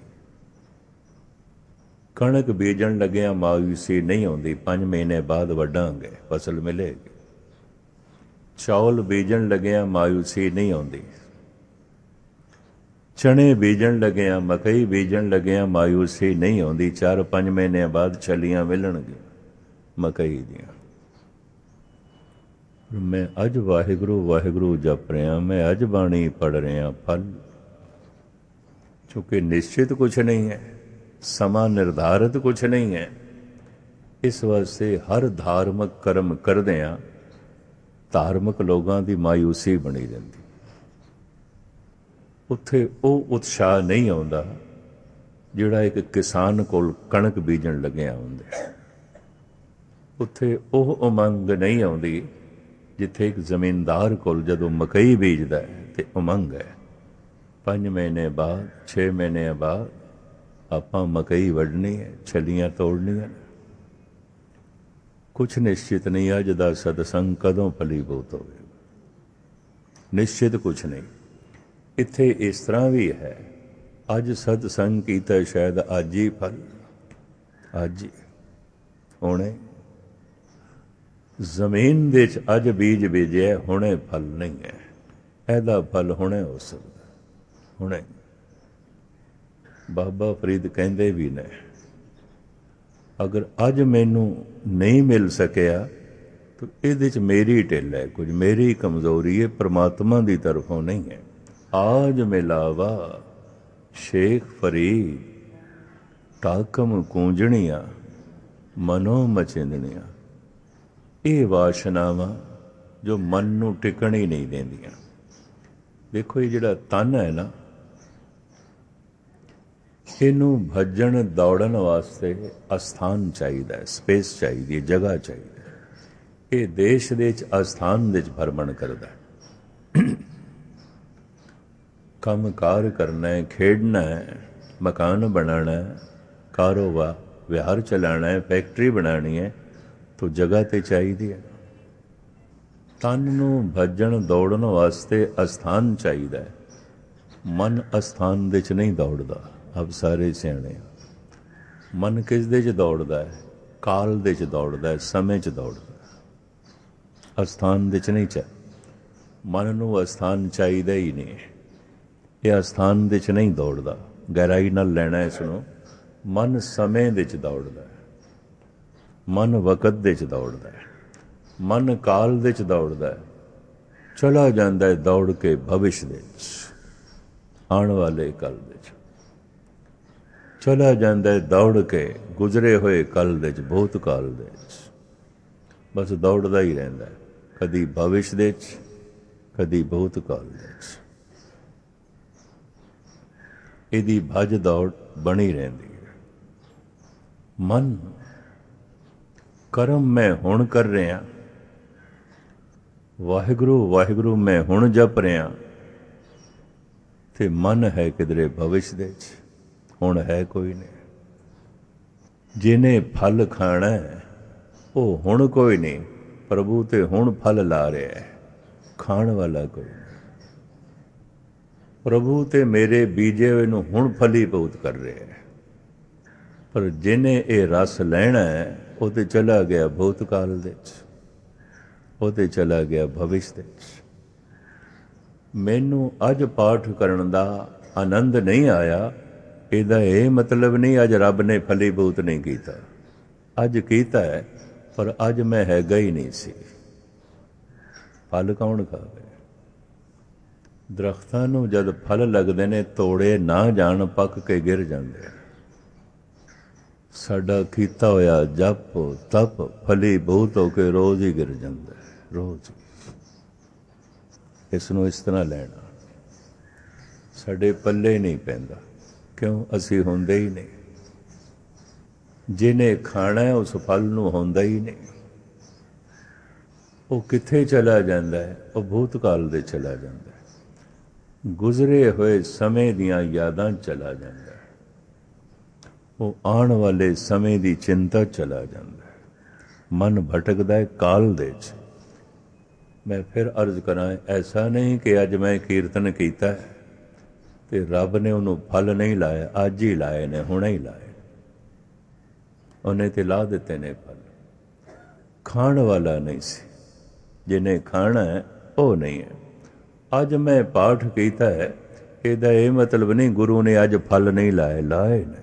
ਕਣਕ ਬੀਜਣ ਲੱਗਿਆਂ ਮਾਯੂਸੀ ਨਹੀਂ ਆਉਂਦੀ, ਪੰਜ ਮਹੀਨੇ ਬਾਅਦ ਵੱਢਾਂਗੇ ਫਸਲ ਮਿਲੇਗੀ। ਚੌਲ ਬੀਜਣ ਲੱਗਿਆਂ ਮਾਯੂਸੀ ਨਹੀਂ ਆਉਂਦੀ। ਚਣੇ ਬੀਜਣ ਲੱਗਿਆਂ, ਮਕਈ ਬੀਜਣ ਲੱਗਿਆਂ ਮਾਯੂਸੀ ਨਹੀਂ ਆਉਂਦੀ। ਚਾਰ ਪੰਜ ਮਹੀਨਿਆਂ ਬਾਅਦ ਛੱਲੀਆਂ ਮਿਲਣਗੀਆਂ ਮਕਈ ਦੀਆਂ। ਮੈਂ ਅੱਜ ਵਾਹਿਗੁਰੂ ਵਾਹਿਗੁਰੂ ਜਪ ਰਿਹਾ, ਮੈਂ ਅੱਜ ਬਾਣੀ ਪੜ੍ਹ ਰਿਹਾ। ਫਲ ਚੂँਕਿ ਨਿਸ਼ਚਿਤ ਕੁਛ ਨਹੀਂ ਹੈ, ਸਮਾਂ ਨਿਰਧਾਰਿਤ ਕੁਛ ਨਹੀਂ ਹੈ। ਇਸ ਵਾਸਤੇ ਹਰ ਧਾਰਮਿਕ ਕਰਮ ਕਰਦਿਆਂ ਧਾਰਮਿਕ ਲੋਕਾਂ ਦੀ ਮਾਯੂਸੀ ਬਣੀ ਰਹਿੰਦੀ। ਉੱਥੇ ਉਹ ਉਤਸ਼ਾਹ ਨਹੀਂ ਆਉਂਦਾ ਜਿਹੜਾ ਇੱਕ ਕਿਸਾਨ ਕੋਲ ਕਣਕ ਬੀਜਣ ਲੱਗਿਆ ਆਉਂਦਾ। ਉੱਥੇ ਉਹ ਉਮੰਗ ਨਹੀਂ ਆਉਂਦੀ ਜਿੱਥੇ ਇੱਕ ਜ਼ਮੀਨਦਾਰ ਕੋਲ ਜਦੋਂ ਮਕਈ ਬੀਜਦਾ ਹੈ ਤੇ ਉਮੰਗ ਹੈ। ਪੰਜ ਮਹੀਨੇ ਬਾਅਦ, ਛੇ ਮਹੀਨਿਆਂ ਬਾਅਦ ਆਪਾਂ ਮਕਈ ਵੱਢਣੀ ਹੈ, ਛੱਲੀਆਂ ਤੋੜਨੀਆਂ। ਕੁਛ ਨਿਸ਼ਚਿਤ ਨਹੀਂ ਅੱਜ ਦਾ ਸਤਸੰਗ ਕਦੋਂ ਫਲੀਭੂਤ ਹੋਵੇਗਾ, ਨਿਸ਼ਚਿਤ ਕੁਛ ਨਹੀਂ। ਇੱਥੇ ਇਸ ਤਰ੍ਹਾਂ ਵੀ ਹੈ, ਅੱਜ ਸਤਸੰਗ ਕੀਤਾ ਸ਼ਾਇਦ ਅੱਜ ਹੀ ਫਲ, ਅੱਜ ਹੀ ਹੁਣੇ। ਜ਼ਮੀਨ ਦੇ 'ਚ ਅੱਜ ਬੀਜ ਬੀਜਿਆ, ਹੁਣੇ ਫਲ ਨਹੀਂ ਹੈ। ਇਹਦਾ ਫਲ ਹੁਣੇ ਹੋ ਸਕਦਾ, ਹੁਣੇ। ਬਾਬਾ ਫਰੀਦ ਕਹਿੰਦੇ ਵੀ ਨੇ, ਅਗਰ ਅੱਜ ਮੈਨੂੰ ਨਹੀਂ ਮਿਲ ਸਕਿਆ ਤਾਂ ਇਹਦੇ 'ਚ ਮੇਰੀ ਢਿੱਲ ਹੈ, ਕੁਝ ਮੇਰੀ ਕਮਜ਼ੋਰੀ ਹੈ, ਪ੍ਰਮਾਤਮਾ ਦੀ ਤਰਫੋਂ ਨਹੀਂ ਹੈ। ਆਜ ਮਿਲਾਵਾ ਸ਼ੇਖ ਫਰੀਦ, ਟਾਕਮ ਕੂੰਜਣੀਆਂ ਮਨੋ ਮਚਿੰਦਣੀਆਂ। ਇਹ ਵਾਸ਼ਨਾਵਾਂ ਜੋ ਮਨ ਨੂੰ ਟਿਕਣ ਹੀ ਨਹੀਂ ਦਿੰਦੀਆਂ। ਦੇਖੋ ਇਹ ਜਿਹੜਾ ਤਨ ਹੈ ਨਾ, ਇਹਨੂੰ ਭੱਜਣ ਦੌੜਨ ਵਾਸਤੇ ਅਸਥਾਨ ਚਾਹੀਦਾ ਹੈ, ਸਪੇਸ ਚਾਹੀਦੀ ਹੈ, ਜਗ੍ਹਾ ਚਾਹੀਦੀ ਹੈ। ਇਹ ਦੇਸ਼ ਦੇ 'ਚ ਅਸਥਾਨ ਦੇ 'ਚ ਭਰਮਣ ਕਰਦਾ। ਕੰਮ ਕਾਰ ਕਰਨਾ ਹੈ, ਖੇਡਣਾ ਹੈ, ਮਕਾਨ ਬਣਾਉਣਾ ਹੈ, ਕਾਰੋਬਾਰ ਵਿਹਾਰ ਚਲਾਉਣਾ ਹੈ, ਫੈਕਟਰੀ ਬਣਾਉਣੀ ਹੈ, ਤਾਂ ਜਗ੍ਹਾ ਤੇ ਚਾਹੀਦੀ ਹੈ। ਤਨ ਨੂੰ ਭੱਜਣ ਦੌੜਨ ਵਾਸਤੇ ਅਸਥਾਨ ਚਾਹੀਦਾ ਹੈ। ਮਨ ਅਸਥਾਨ ਦੇ 'ਚ ਨਹੀਂ ਦੌੜਦਾ। ਆਪ ਸਾਰੇ ਸਿਆਣੇ ਆ। ਮਨ ਕਿਸ ਦੇ 'ਚ ਦੌੜਦਾ ਹੈ? ਕਾਲ ਦੇ 'ਚ ਦੌੜਦਾ ਹੈ, ਸਮੇਂ 'ਚ ਦੌੜਦਾ। ਅਸਥਾਨ ਦੇ 'ਚ ਨਹੀਂ ਚਾਹੀਦਾ। ਮਨ ਨੂੰ ਅਸਥਾਨ ਚਾਹੀਦਾ ਹੀ ਨਹੀਂ। ਇਹ ਅਸਥਾਨ ਦੇ 'ਚ ਨਹੀਂ ਦੌੜਦਾ। ਗਹਿਰਾਈ ਨਾਲ ਲੈਣਾ ਇਸ ਨੂੰ। ਮਨ ਸਮੇਂ ਦੇ 'ਚ ਦੌੜਦਾ ਹੈ, ਮਨ ਵਕਤ ਦੇ 'ਚ ਦੌੜਦਾ ਹੈ, ਮਨ ਕਾਲ ਦੇ 'ਚ ਦੌੜਦਾ ਹੈ। ਚਲਾ ਜਾਂਦਾ ਹੈ ਦੌੜ ਕੇ ਭਵਿਸ਼ ਦੇ 'ਚ, ਆਉਣ ਵਾਲੇ ਕੱਲ ਦੇ 'ਚ। ਚਲਾ ਜਾਂਦਾ ਹੈ ਦੌੜ ਕੇ ਗੁਜ਼ਰੇ ਹੋਏ ਕੱਲ ਦੇ 'ਚ, ਭੂਤ ਕਾਲ ਦੇ 'ਚ। ਬਸ ਦੌੜਦਾ ਹੀ ਰਹਿੰਦਾ, ਕਦੀ ਭਵਿਸ਼ ਦੇ 'ਚ, ਕਦੀ ਭੂਤ ਕਾਲ ਦੇ 'ਚ। ਇਹਦੀ ਭੱਜ ਦੌੜ ਬਣੀ ਰਹਿੰਦੀ ਹੈ। ਮਨ ਕਰਮ ਮੈਂ ਹੁਣ ਕਰ ਰਿਹਾ, ਵਾਹਿਗੁਰੂ ਵਾਹਿਗੁਰੂ ਮੈਂ ਹੁਣ ਜਪ ਰਿਹਾ, ਤੇ ਮਨ ਹੈ ਕਿਧਰੇ ਭਵਿਸ਼ ਦੇ 'ਚ। ਹੁਣ ਹੈ ਕੋਈ ਨਹੀਂ। ਜਿਹਨੇ ਫਲ ਖਾਣਾ ਉਹ ਹੁਣ ਕੋਈ ਨਹੀਂ, ਪ੍ਰਭੂ ਤੇ ਹੁਣ ਫਲ ਲਾ ਰਿਹਾ ਹੈ, ਖਾਣ ਵਾਲਾ ਕੋਈ ਨਹੀਂ। ਪ੍ਰਭੂ ਤੇ ਮੇਰੇ ਬੀਜੇ ਹੋਏ ਨੂੰ ਹੁਣ ਫਲੀਭੂਤ ਕਰ ਰਿਹਾ ਹੈ। ਪਰ ਜਿਹਨੇ ਇਹ ਰਸ ਲੈਣਾ ਹੈ ਉਹ ਤੇ ਚਲਾ ਗਿਆ ਭੂਤ ਕਾਲ ਦੇ 'ਚ, ਉਹ ਤੇ ਚਲਾ ਗਿਆ ਭਵਿਸ਼ ਦੇ 'ਚ। ਮੈਨੂੰ ਅੱਜ ਪਾਠ ਕਰਨ ਦਾ ਆਨੰਦ ਨਹੀਂ ਆਇਆ, ਇਹਦਾ ਇਹ ਮਤਲਬ ਨਹੀਂ ਅੱਜ ਰੱਬ ਨੇ ਫਲੀਭੂਤ ਨਹੀਂ ਕੀਤਾ। ਅੱਜ ਕੀਤਾ ਹੈ, ਪਰ ਅੱਜ ਮੈਂ ਹੈਗਾ ਹੀ ਨਹੀਂ ਸੀ। ਫਲ ਕੌਣ ਖਾਵੇ? ਦਰਖਤਾਂ ਨੂੰ ਜਦ ਫਲ ਲੱਗਦੇ ਨੇ ਤੋੜੇ ਨਾ ਜਾਣ, ਪੱਕ ਕੇ ਗਿਰ ਜਾਂਦੇ। ਸਾਡਾ ਕੀਤਾ ਹੋਇਆ ਜਪ ਤਪ ਫਲੀ ਬਹੁਤ ਹੋ ਕੇ ਰੋਜ਼ ਹੀ ਗਿਰ ਜਾਂਦਾ, ਰੋਜ਼। ਇਸ ਨੂੰ ਇਸ ਤਰ੍ਹਾਂ ਲੈਣਾ ਸਾਡੇ ਪੱਲੇ ਨਹੀਂ ਪੈਂਦਾ। ਕਿਉਂ? ਅਸੀਂ ਹੁੰਦੇ ਹੀ ਨਹੀਂ। ਜਿਹਨੇ ਖਾਣਾ ਉਸ ਫਲ ਨੂੰ ਹੁੰਦਾ ਹੀ ਨਹੀਂ। ਉਹ ਕਿੱਥੇ ਚਲਾ ਜਾਂਦਾ ਹੈ? ਉਹ ਭੂਤਕਾਲ ਦੇ ਚਲਾ ਜਾਂਦਾ ਹੈ, ਗੁਜ਼ਰੇ ਹੋਏ ਸਮੇਂ ਦੀਆਂ ਯਾਦਾਂ ਚਲਾ ਜਾਂਦਾ ਹੈ, ਉਹ ਆਉਣ ਵਾਲੇ ਸਮੇਂ ਦੀ ਚਿੰਤਾ ਚਲਾ ਜਾਂਦਾ ਹੈ। ਮਨ ਭਟਕਦਾ ਹੈ ਕਾਲ ਦੇ 'ਚ। ਮੈਂ ਫਿਰ ਅਰਜ਼ ਕਰਾਂ, ਐਸਾ ਨਹੀਂ ਕਿ ਅੱਜ ਮੈਂ ਕੀਰਤਨ ਕੀਤਾ ਅਤੇ ਰੱਬ ਨੇ ਉਹਨੂੰ ਫਲ ਨਹੀਂ ਲਾਇਆ। ਅੱਜ ਹੀ ਲਾਏ ਨੇ, ਹੁਣੇ ਹੀ ਲਾਏ। ਉਹਨੇ ਤੇ ਲਾ ਦਿੱਤੇ ਨੇ ਫਲ। ਖਾਣ ਵਾਲਾ ਨਹੀਂ ਸੀ, ਜਿਹਨੇ ਖਾਣਾ ਹੈ ਉਹ ਨਹੀਂ ਹੈ। ਅੱਜ ਮੈਂ ਪਾਠ ਕੀਤਾ ਹੈ, ਇਹਦਾ ਇਹ ਮਤਲਬ ਨਹੀਂ ਗੁਰੂ ਨੇ ਅੱਜ ਫਲ ਨਹੀਂ ਲਾਏ, ਲਾਏ ਨੇ।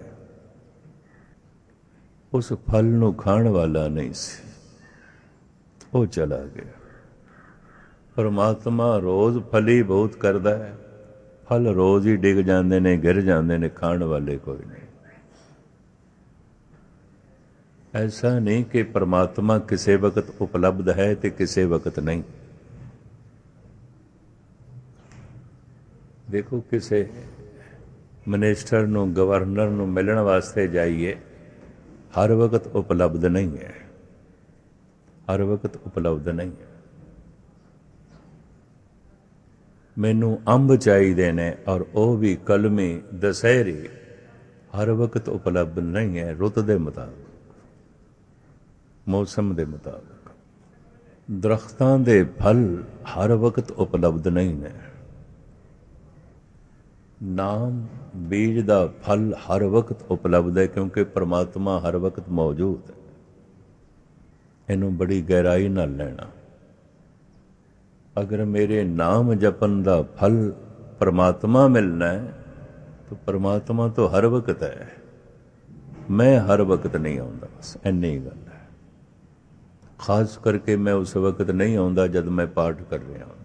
ਉਸ ਫਲ ਨੂੰ ਖਾਣ ਵਾਲਾ ਨਹੀਂ ਸੀ, ਉਹ ਚਲਾ ਗਿਆ। ਪਰਮਾਤਮਾ ਰੋਜ਼ ਫਲੀ ਬਹੁਤ ਕਰਦਾ ਹੈ, ਫਲ ਰੋਜ਼ ਹੀ ਡਿੱਗ ਜਾਂਦੇ ਨੇ, ਗਿਰ ਜਾਂਦੇ ਨੇ, ਖਾਣ ਵਾਲੇ ਕੋਈ ਨਹੀਂ। ਐਸਾ ਨਹੀਂ ਕਿ ਪਰਮਾਤਮਾ ਕਿਸੇ ਵਕਤ ਉਪਲਬਧ ਹੈ ਤੇ ਕਿਸੇ ਵਕਤ ਨਹੀਂ। ਦੇਖੋ, ਕਿਸੇ ਮਿਨਿਸਟਰ ਨੂੰ, ਗਵਰਨਰ ਨੂੰ ਮਿਲਣ ਵਾਸਤੇ ਜਾਈਏ, ਹਰ ਵਕਤ ਉਪਲਬਧ ਨਹੀਂ ਹੈ, ਹਰ ਵਕਤ ਉਪਲਬਧ ਨਹੀਂ ਹੈ। ਮੈਨੂੰ ਅੰਬ ਚਾਹੀਦੇ ਨੇ ਔਰ ਉਹ ਵੀ ਕਲਮੀ ਦਸ਼ਹਿਰੀ, ਹਰ ਵਕਤ ਉਪਲਬਧ ਨਹੀਂ ਹੈ। ਰੁੱਤ ਦੇ ਮੁਤਾਬਕ, ਮੌਸਮ ਦੇ ਮੁਤਾਬਕ। ਦਰਖਤਾਂ ਦੇ ਫਲ ਹਰ ਵਕਤ ਉਪਲਬਧ ਨਹੀਂ ਨੇ। ਨਾਮ ਬੀਜ ਦਾ ਫਲ ਹਰ ਵਕਤ ਉਪਲਬਧ ਹੈ, ਕਿਉਂਕਿ ਪਰਮਾਤਮਾ ਹਰ ਵਕਤ ਮੌਜੂਦ ਹੈ। ਇਹਨੂੰ ਬੜੀ ਗਹਿਰਾਈ ਨਾਲ ਲੈਣਾ। ਅਗਰ ਮੇਰੇ ਨਾਮ ਜਪਣ ਦਾ ਫਲ ਪਰਮਾਤਮਾ ਮਿਲਣਾ ਹੈ ਤਾਂ ਪਰਮਾਤਮਾ ਤਾਂ ਹਰ ਵਕਤ ਹੈ, ਮੈਂ ਹਰ ਵਕਤ ਨਹੀਂ ਆਉਂਦਾ। ਬਸ ਇੰਨੀ ਗੱਲ ਹੈ। ਖਾਸ ਕਰਕੇ ਮੈਂ ਉਸ ਵਕਤ ਨਹੀਂ ਆਉਂਦਾ ਜਦ ਮੈਂ ਪਾਠ ਕਰ ਰਿਹਾ ਹੁੰਦਾ,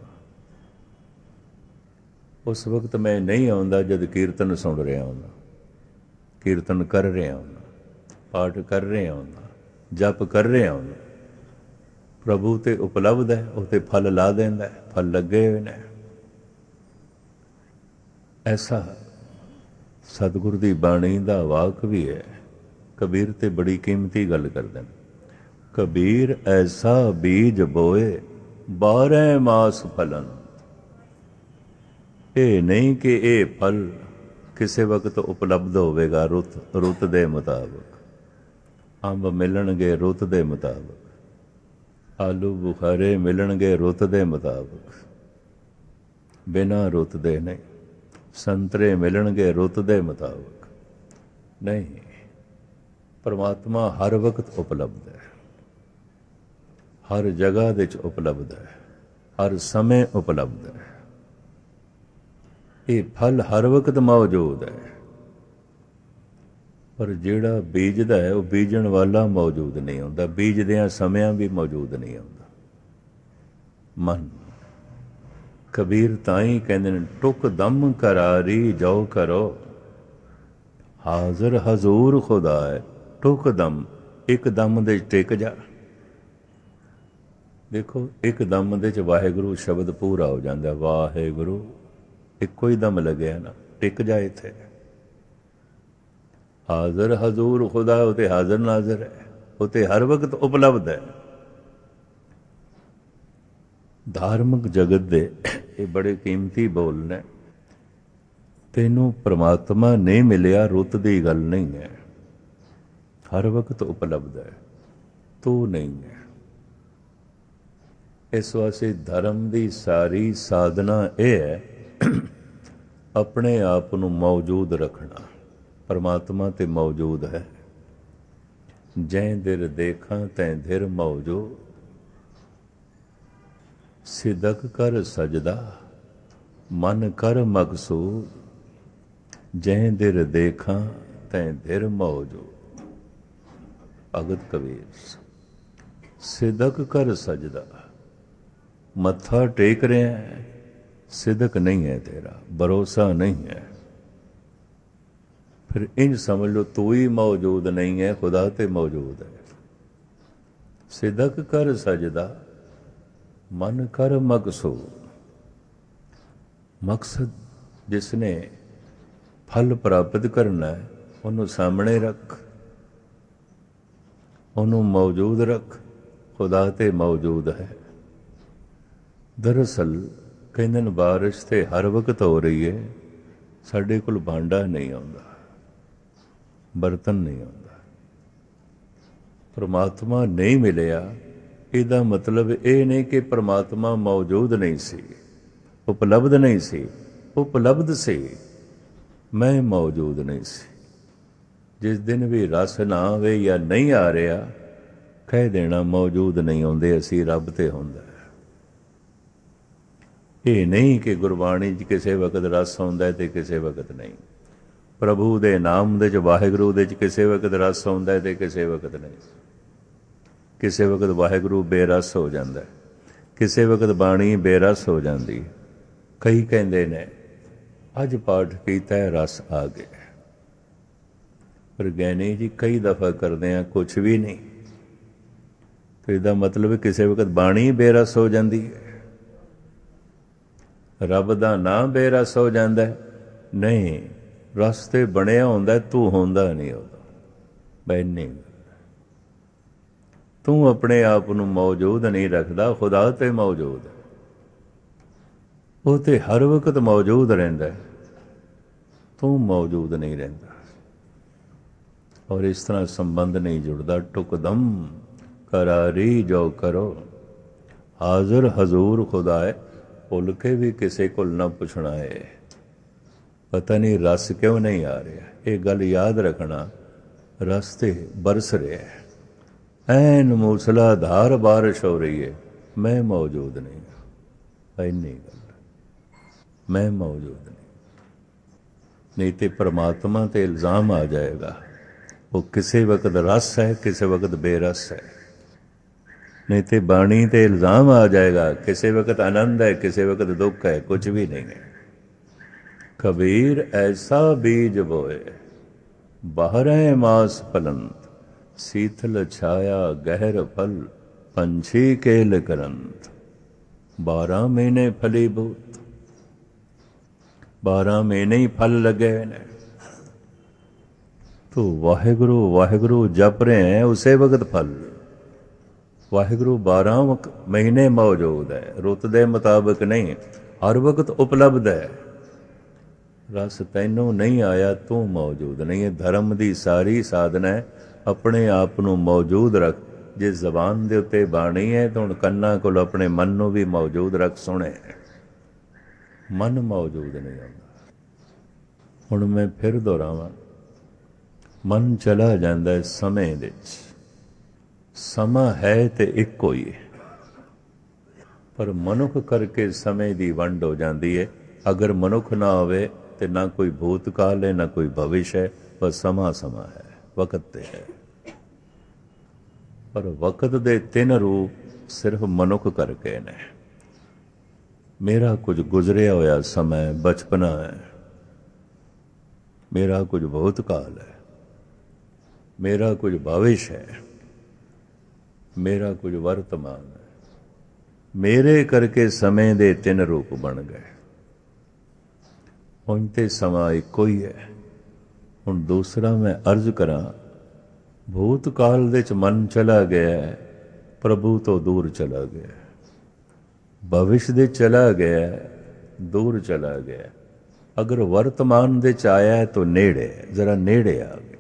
ਉਸ ਵਕਤ ਮੈਂ ਨਹੀਂ ਆਉਂਦਾ ਜਦ ਕੀਰਤਨ ਸੁਣ ਰਿਹਾ ਹੁੰਦਾ, ਕੀਰਤਨ ਕਰ ਰਿਹਾ ਹੁੰਦਾ, ਪਾਠ ਕਰ ਰਿਹਾ ਹੁੰਦਾ, ਜਪ ਕਰ ਰਿਹਾ ਹੁੰਦਾ। ਪ੍ਰਭੂ ਤੇ ਉਪਲਬਧ ਹੈ, ਉਹ ਤੇ ਫਲ ਲਾ ਦਿੰਦਾ, ਫਲ ਲੱਗੇ ਹੋਏ ਨੇ। ਐਸਾ ਸਤਿਗੁਰ ਦੀ ਬਾਣੀ ਦਾ ਵਾਕ ਵੀ ਹੈ। ਕਬੀਰ ਤੇ ਬੜੀ ਕੀਮਤੀ ਗੱਲ ਕਰਦੇ ਨੇ। ਕਬੀਰ ਐਸਾ ਬੀਜ ਬੋਏ ਬਾਰਹ ਮਾਸ ਫਲਨ। ਇਹ ਨਹੀਂ ਕਿ ਇਹ ਫਲ ਕਿਸੇ ਵਕਤ ਉਪਲਬਧ ਹੋਵੇਗਾ ਰੁੱਤ ਰੁੱਤ ਦੇ ਮੁਤਾਬਕ। ਅੰਬ ਮਿਲਣਗੇ ਰੁੱਤ ਦੇ ਮੁਤਾਬਕ, ਆਲੂ ਬੁਖਾਰੇ ਮਿਲਣਗੇ ਰੁੱਤ ਦੇ ਮੁਤਾਬਕ, ਬਿਨਾਂ ਰੁੱਤ ਦੇ ਨਹੀਂ। ਸੰਤਰੇ ਮਿਲਣਗੇ ਰੁੱਤ ਦੇ ਮੁਤਾਬਕ ਨਹੀਂ। ਪਰਮਾਤਮਾ ਹਰ ਵਕਤ ਉਪਲਬਧ ਹੈ, ਹਰ ਜਗ੍ਹਾ ਦੇ 'ਚ ਉਪਲਬਧ ਹੈ, ਹਰ ਸਮੇਂ ਉਪਲਬਧ ਹੈ। ਇਹ ਫਲ ਹਰ ਵਕਤ ਮੌਜੂਦ ਹੈ, ਪਰ ਜਿਹੜਾ ਬੀਜਦਾ ਹੈ ਉਹ ਬੀਜਣ ਵਾਲਾ ਮੌਜੂਦ ਨਹੀਂ ਹੁੰਦਾ, ਬੀਜਦਿਆਂ ਸਮਿਆਂ ਵੀ ਮੌਜੂਦ ਨਹੀਂ ਹੁੰਦਾ। ਮਨ ਕਬੀਰ ਤਾਂ ਹੀ ਕਹਿੰਦੇ ਨੇ, ਟੁਕ ਦਮ ਕਰਾਰੀ ਜੋ ਕਰੋ, ਹਾਜ਼ਰ ਹਜ਼ੂਰ ਖੁਦਾ ਹੈ। ਟੁਕ ਦਮ, ਇੱਕ ਦਮ ਦੇ ਟਿਕ ਜਾ। ਦੇਖੋ, ਇੱਕ ਦਮ ਦੇ 'ਚ ਵਾਹਿਗੁਰੂ ਸ਼ਬਦ ਪੂਰਾ ਹੋ ਜਾਂਦਾ। ਵਾਹਿਗੁਰੂ ਇੱਕੋ ਹੀ ਦਮ ਲੱਗਿਆ ਨਾ, ਟਿਕ ਜਾ ਇੱਥੇ। ਹਾਜ਼ਰ ਹਜ਼ੂਰ ਖੁਦਾ, ਉਹ ਤੇ ਹਾਜ਼ਰ ਨਾਜ਼ਰ ਹੈ, ਉਹ ਤੇ ਹਰ ਵਕਤ ਉਪਲਬਧ ਹੈ। ਧਾਰਮਿਕ ਜਗਤ ਦੇ ਇਹ ਬੜੇ ਕੀਮਤੀ ਬੋਲ ਨੇ। ਤੈਨੂੰ ਪਰਮਾਤਮਾ ਨਹੀਂ ਮਿਲਿਆ, ਰੁੱਤ ਦੀ ਗੱਲ ਨਹੀਂ ਹੈ, ਹਰ ਵਕਤ ਉਪਲਬਧ ਹੈ, ਤੂੰ ਨਹੀਂ ਹੈ। ਇਸ ਵਾਸਤੇ ਧਰਮ ਦੀ ਸਾਰੀ ਸਾਧਨਾ ਇਹ ਹੈ, ਆਪਣੇ ਆਪ ਨੂੰ ਮੌਜੂਦ ਰੱਖਣਾ। ਪਰਮਾਤਮਾ ਤੇ ਮੌਜੂਦ ਹੈ। ਜੈ ਦਿਰ ਦੇਖਾਂ ਤੈਂ ਧਿਰ ਮੌਜੂਦ, ਸਿਦਕ ਕਰ ਸਜਦਾ ਮਨ ਕਰ ਮਕਸੂਦ। ਜੈ ਦਿਰ ਦੇਖਾਂ ਤੈਂ ਧਿਰ ਮੌਜੂਦ। ਭਗਤ ਕਬੀਰ। ਸਿਦਕ ਕਰ ਸਜਦਾ, ਮੱਥਾ ਟੇਕ ਰਿਹਾ ਹੈ, सिदक नहीं है तेरा, भरोसा नहीं है, फिर इंज समझ लो तू ही मौजूद नहीं है, खुदा ते मौजूद है। सिदक कर सजदा मन कर मकसूद। मकसद जिसने फल प्राप्त करना है ਉਹਨੂੰ ਸਾਹਮਣੇ ਰੱਖ, ਉਹਨੂੰ ਮੌਜੂਦ ਰੱਖ, ਖੁਦਾ ਤੇ ਮੌਜੂਦ ਹੈ। ਦਰਅਸਲ ਕਹਿੰਦੇ ਨੇ ਬਾਰਿਸ਼ ਤੇ ਹਰ ਵਕਤ ਹੋ ਰਹੀ ਹੈ, ਸਾਡੇ ਕੋਲ ਭਾਂਡਾ ਨਹੀਂ ਆਉਂਦਾ, ਬਰਤਨ ਨਹੀਂ ਆਉਂਦਾ, ਪਰਮਾਤਮਾ ਨਹੀਂ ਮਿਲਿਆ। ਇਹਦਾ ਮਤਲਬ ਇਹ ਨਹੀਂ ਕਿ ਪਰਮਾਤਮਾ ਮੌਜੂਦ ਨਹੀਂ ਸੀ, ਉਪਲਬਧ ਨਹੀਂ ਸੀ, ਉਪਲਬਧ ਸੀ, ਮੈਂ ਮੌਜੂਦ ਨਹੀਂ ਸੀ। ਜਿਸ ਦਿਨ ਵੀ ਰਸ ਨਾ ਆਵੇ ਜਾਂ ਨਹੀਂ ਆ ਰਿਹਾ, ਕਹਿ ਦੇਣਾ ਮੌਜੂਦ ਨਹੀਂ ਆਉਂਦੇ ਅਸੀਂ, ਰੱਬ ਤੇ ਹੁੰਦਾ। ਇਹ ਨਹੀਂ ਕਿ ਗੁਰਬਾਣੀ 'ਚ ਕਿਸੇ ਵਕਤ ਰਸ ਆਉਂਦਾ ਤੇ ਕਿਸੇ ਵਕਤ ਨਹੀਂ। ਪ੍ਰਭੂ ਦੇ ਨਾਮ ਦੇ 'ਚ, ਵਾਹਿਗੁਰੂ ਦੇ 'ਚ ਕਿਸੇ ਵਕਤ ਰਸ ਆਉਂਦਾ ਤੇ ਕਿਸੇ ਵਕਤ ਨਹੀਂ। ਕਿਸੇ ਵਕਤ ਵਾਹਿਗੁਰੂ ਬੇਰਸ ਹੋ ਜਾਂਦਾ, ਕਿਸੇ ਵਕਤ ਬਾਣੀ ਬੇਰਸ ਹੋ ਜਾਂਦੀ। ਕਈ ਕਹਿੰਦੇ ਨੇ ਅੱਜ ਪਾਠ ਕੀਤਾ ਰਸ ਆ ਗਿਆ, ਪਰ ਗਿਆਨੀ ਜੀ ਕਈ ਦਫਾ ਕਰਦੇ ਆ ਕੁਛ ਵੀ ਨਹੀਂ, ਤੇ ਇਹਦਾ ਮਤਲਬ ਕਿਸੇ ਵਕਤ ਬਾਣੀ ਬੇਰਸ ਹੋ ਜਾਂਦੀ ਹੈ, ਰੱਬ ਦਾ ਨਾਮ ਬੇਰਸ ਹੋ ਜਾਂਦਾ। ਨਹੀਂ, ਰਸ ਤੇ ਬਣਿਆ ਹੁੰਦਾ, ਤੂੰ ਹੁੰਦਾ ਨਹੀਂ ਉਹਦਾ। ਬੈਨੀ ਤੂੰ ਆਪਣੇ ਆਪ ਨੂੰ ਮੌਜੂਦ ਨਹੀਂ ਰੱਖਦਾ, ਖੁਦਾ ਤੇ ਮੌਜੂਦ ਹੈ। ਉਹ ਤੇ ਹਰ ਵਕਤ ਮੌਜੂਦ ਰਹਿੰਦਾ, ਤੂੰ ਮੌਜੂਦ ਨਹੀਂ ਰਹਿੰਦਾ। ਔਰ ਇਸ ਤਰ੍ਹਾਂ ਸੰਬੰਧ ਨਹੀਂ ਜੁੜਦਾ। ਟੁਕਦਮ ਕਰਾਰੀ ਜੋ ਕਰੋ, ਹਾਜ਼ਰ ਹਜ਼ੂਰ ਖੁਦਾ ਹੈ। ਭੁੱਲ ਕੇ ਵੀ ਕਿਸੇ ਕੋਲ ਨਾ ਪੁੱਛਣਾ ਹੈ ਪਤਾ ਨਹੀਂ ਰਸ ਕਿਉਂ ਨਹੀਂ ਆ ਰਿਹਾ। ਇਹ ਗੱਲ ਯਾਦ ਰੱਖਣਾ, ਰਸ ਤੇ ਬਰਸ ਰਿਹਾ, ਐਨ ਮੂਸਲਾਧਾਰ ਬਾਰਿਸ਼ ਹੋ ਰਹੀ ਹੈ, ਮੈਂ ਮੌਜੂਦ ਨਹੀਂ। ਇੰਨੀ ਗੱਲ, ਮੈਂ ਮੌਜੂਦ ਨਹੀਂ। ਨਹੀਂ ਤੇ ਪਰਮਾਤਮਾ ਤੇ ਇਲਜ਼ਾਮ ਆ ਜਾਏਗਾ, ਉਹ ਕਿਸੇ ਵਕਤ ਰਸ ਹੈ, ਕਿਸੇ ਵਕਤ ਬੇਰਸ ਹੈ। ਨਹੀਂ ਤੇ ਬਾਣੀ ਤੇ ਇਲਜ਼ਾਮ ਆ ਜਾਏਗਾ, ਕਿਸੇ ਵਕਤ ਆਨੰਦ ਹੈ, ਕਿਸੇ ਵਕਤ ਦੁੱਖ ਹੈ, ਕੁਝ ਵੀ ਨਹੀਂ ਹੈ। ਕਬੀਰ ਐਸਾ ਬੀਜ ਬੋਏ ਬਾਹਰੈ ਮਾਸ ਫਲੰਤ, ਸੀਤਲ ਛਾਇਆ ਗਹਿਰ ਫਲ ਪੰਛੀ ਕੇਲ ਕਰੰਤ। ਬਾਰਾਂ ਮਹੀਨੇ ਫਲੀਭੂਤ, ਬਾਰਾਂ ਮਹੀਨੇ ਹੀ ਫਲ ਲੱਗੇ ਹੋਏ ਨੇ। ਤੂੰ ਵਾਹਿਗੁਰੂ ਵਾਹਿਗੁਰੂ ਜਪ ਰਹੇ ਹੈ, ਉਸੇ ਵਕਤ ਫਲ। ਵਾਹਿਗੁਰੂ ਬਾਰਾਂ ਮਹੀਨੇ ਮੌਜੂਦ ਹੈ, ਰੁੱਤ ਦੇ ਮੁਤਾਬਕ ਨਹੀਂ, ਹਰ ਵਕਤ ਉਪਲਬਧ ਹੈ। ਰਸ ਤੈਨੂੰ ਨਹੀਂ ਆਇਆ, ਤੂੰ ਮੌਜੂਦ ਨਹੀਂ ਹੈ। ਧਰਮ ਦੀ ਸਾਰੀ ਸਾਧਨਾ ਹੈ ਆਪਣੇ ਆਪ ਨੂੰ ਮੌਜੂਦ ਰੱਖ। ਜੇ ਜ਼ਬਾਨ ਦੇ ਉੱਤੇ ਬਾਣੀ ਹੈ ਤਾਂ ਹੁਣ ਕੰਨਾਂ ਕੋਲ ਆਪਣੇ ਮਨ ਨੂੰ ਵੀ ਮੌਜੂਦ ਰੱਖ। ਸੁਣੇ, ਮਨ ਮੌਜੂਦ ਨਹੀਂ ਆਉਂਦਾ। ਹੁਣ ਮੈਂ ਫਿਰ ਦੁਹਰਾਵਾਂ, ਮਨ ਚਲਾ ਜਾਂਦਾ ਸਮੇਂ ਵਿੱਚ। ਸਮਾਂ ਹੈ ਤੇ ਇੱਕੋ ਹੀ ਹੈ, ਪਰ ਮਨੁੱਖ ਕਰਕੇ ਸਮੇਂ ਦੀ ਵੰਡ ਹੋ ਜਾਂਦੀ ਹੈ। ਅਗਰ ਮਨੁੱਖ ਨਾ ਹੋਵੇ ਤੇ ਨਾ ਕੋਈ ਭੂਤਕਾਲ ਹੈ, ਨਾ ਕੋਈ ਭਵਿਸ਼ ਹੈ, ਬਸ ਸਮਾਂ ਸਮਾਂ ਹੈ, ਵਕਤ ਤੇ ਹੈ। ਪਰ ਵਕਤ ਦੇ ਤਿੰਨ ਰੂਪ ਸਿਰਫ ਮਨੁੱਖ ਕਰਕੇ ਨੇ। ਮੇਰਾ ਕੁਝ ਗੁਜ਼ਰਿਆ ਹੋਇਆ ਸਮਾਂ ਬਚਪਨਾ ਹੈ, ਮੇਰਾ ਕੁਝ ਭੂਤਕਾਲ ਹੈ, ਮੇਰਾ ਕੁਝ ਭਵਿਸ਼ ਹੈ, ਮੇਰਾ ਕੁਝ ਵਰਤਮਾਨ ਹੈ। ਮੇਰੇ ਕਰਕੇ ਸਮੇਂ ਦੇ ਤਿੰਨ ਰੂਪ ਬਣ ਗਏ। ਹੁਣ ਤੇ ਸਮਾਂ ਇੱਕੋ ਹੀ ਹੈ। ਹੁਣ ਦੂਸਰਾ ਮੈਂ ਅਰਜ਼ ਕਰਾਂ, ਭੂਤਕਾਲ ਦੇ 'ਚ ਮਨ ਚਲਾ ਗਿਆ, ਪ੍ਰਭੂ ਤੋਂ ਦੂਰ ਚਲਾ ਗਿਆ। ਭਵਿਸ਼ ਦੇ ਚਲਾ ਗਿਆ, ਦੂਰ ਚਲਾ ਗਿਆ। ਅਗਰ ਵਰਤਮਾਨ ਦੇ 'ਚ ਆਇਆ ਤਾਂ ਨੇੜੇ, ਜ਼ਰਾ ਨੇੜੇ ਆ ਗਿਆ।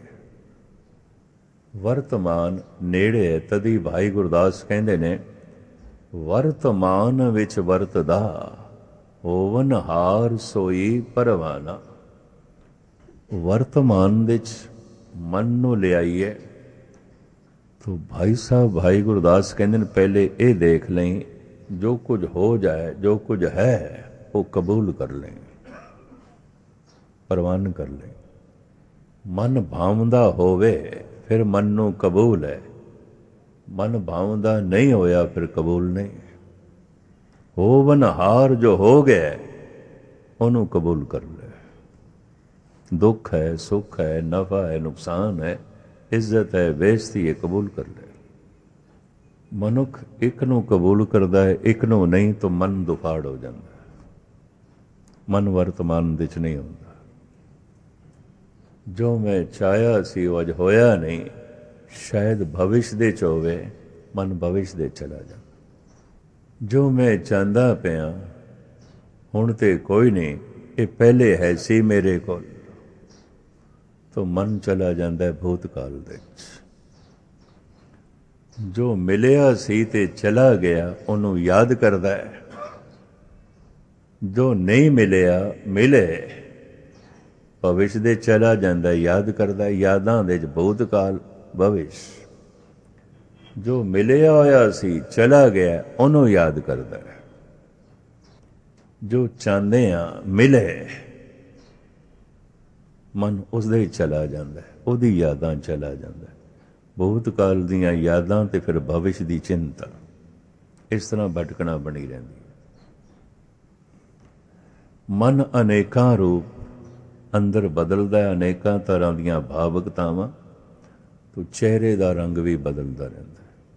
ਵਰਤਮਾਨ ਨੇੜੇ ਹੈ। ਤਦੀ ਭਾਈ ਗੁਰਦਾਸ ਕਹਿੰਦੇ ਨੇ, ਵਰਤਮਾਨ ਵਿੱਚ ਵਰਤਦਾ ਹੋਵਨ ਹਾਰ ਸੋਈ ਪਰਵਾਨਾ। ਵਰਤਮਾਨ ਵਿੱਚ ਮਨ ਨੂੰ ਲਿਆਈਏ ਤੋ ਭਾਈ ਸਾਹਿਬ ਭਾਈ ਗੁਰਦਾਸ ਕਹਿੰਦੇ ਨੇ, ਪਹਿਲੇ ਇਹ ਦੇਖ ਲਈ ਜੋ ਕੁਝ ਹੋ ਜਾਏ, ਜੋ ਕੁਝ ਹੈ ਉਹ ਕਬੂਲ ਕਰ ਲੈ, ਪ੍ਰਵਾਨ ਕਰ ਲੈ। ਮਨ ਭਾਵਦਾ ਹੋਵੇ ਫਿਰ ਮਨ ਨੂੰ ਕਬੂਲ ਹੈ, ਮਨ ਭਾਵਦਾ ਨਹੀਂ ਹੋਇਆ ਫਿਰ ਕਬੂਲ ਨਹੀਂ। ਹੋਵਨ ਹਾਰ ਜੋ ਹੋ ਗਿਆ ਉਹਨੂੰ ਕਬੂਲ ਕਰ ਲੈ। ਦੁੱਖ ਹੈ, ਸੁੱਖ ਹੈ, ਨਫਾ ਹੈ, ਨੁਕਸਾਨ ਹੈ, ਇੱਜ਼ਤ ਹੈ, ਬੇਇੱਜ਼ਤੀ ਹੈ, ਕਬੂਲ ਕਰ ਲੈ। ਮਨੁੱਖ ਇੱਕ ਨੂੰ ਕਬੂਲ ਕਰਦਾ ਹੈ, ਇੱਕ ਨੂੰ ਨਹੀਂ, ਤਾਂ ਮਨ ਦੁਫਾੜ ਹੋ ਜਾਂਦਾ ਹੈ। ਮਨ ਵਰਤਮਾਨ ਵਿੱਚ ਨਹੀਂ ਹੁੰਦਾ। ਜੋ ਮੈਂ ਚਾਹਿਆ ਸੀ ਉਹ ਅੱਜ ਹੋਇਆ ਨਹੀਂ, ਸ਼ਾਇਦ ਭਵਿਸ਼ ਦੇ 'ਚ ਹੋਵੇ, ਮਨ ਭਵਿਸ਼ ਦੇ ਚਲਾ ਜਾਂਦਾ। ਜੋ ਮੈਂ ਚਾਹੁੰਦਾ ਪਿਆ ਹੁਣ ਤੇ ਕੋਈ ਨਹੀਂ, ਇਹ ਪਹਿਲੇ ਹੈ ਸੀ ਮੇਰੇ ਕੋਲ, ਤਾਂ ਮਨ ਚਲਾ ਜਾਂਦਾ ਭੂਤਕਾਲ ਦੇ 'ਚ। ਜੋ ਮਿਲਿਆ ਸੀ ਤੇ ਚਲਾ ਗਿਆ, ਉਹਨੂੰ ਯਾਦ ਕਰਦਾ ਹੈ। ਜੋ ਨਹੀਂ ਮਿਲਿਆ, ਮਿਲੇ, ਭਵਿਸ਼ ਦੇ ਚਲਾ ਜਾਂਦਾ, ਯਾਦ ਕਰਦਾ। ਯਾਦਾਂ ਦੇ 'ਚ ਭੂਤਕਾਲ, ਭਵਿਸ਼। ਜੋ ਮਿਲਿਆ ਹੋਇਆ ਸੀ ਚਲਾ ਗਿਆ, ਉਹਨੂੰ ਯਾਦ ਕਰਦਾ ਹੈ। ਜੋ ਚਾਹੁੰਦੇ ਆ ਮਿਲੇ, ਮਨ ਉਸਦੇ ਹੀ ਚਲਾ ਜਾਂਦਾ, ਉਹਦੀ ਯਾਦਾਂ ਚਲਾ ਜਾਂਦਾ। ਭੂਤਕਾਲ ਦੀਆਂ ਯਾਦਾਂ ਤੇ ਫਿਰ ਭਵਿਸ਼ ਦੀ ਚਿੰਤਾ, ਇਸ ਤਰ੍ਹਾਂ ਭਟਕਣਾ ਬਣੀ ਰਹਿੰਦੀ ਹੈ। ਮਨ ਅਨੇਕਾਂ ਰੂਪ ਅੰਦਰ ਬਦਲਦਾ, ਅਨੇਕਾਂ ਤਰ੍ਹਾਂ ਦੀਆਂ ਭਾਵਕਤਾਵਾਂ, ਤੋ ਚਿਹਰੇ ਦਾ ਰੰਗ ਵੀ ਬਦਲਦਾ ਰਹਿੰਦਾ।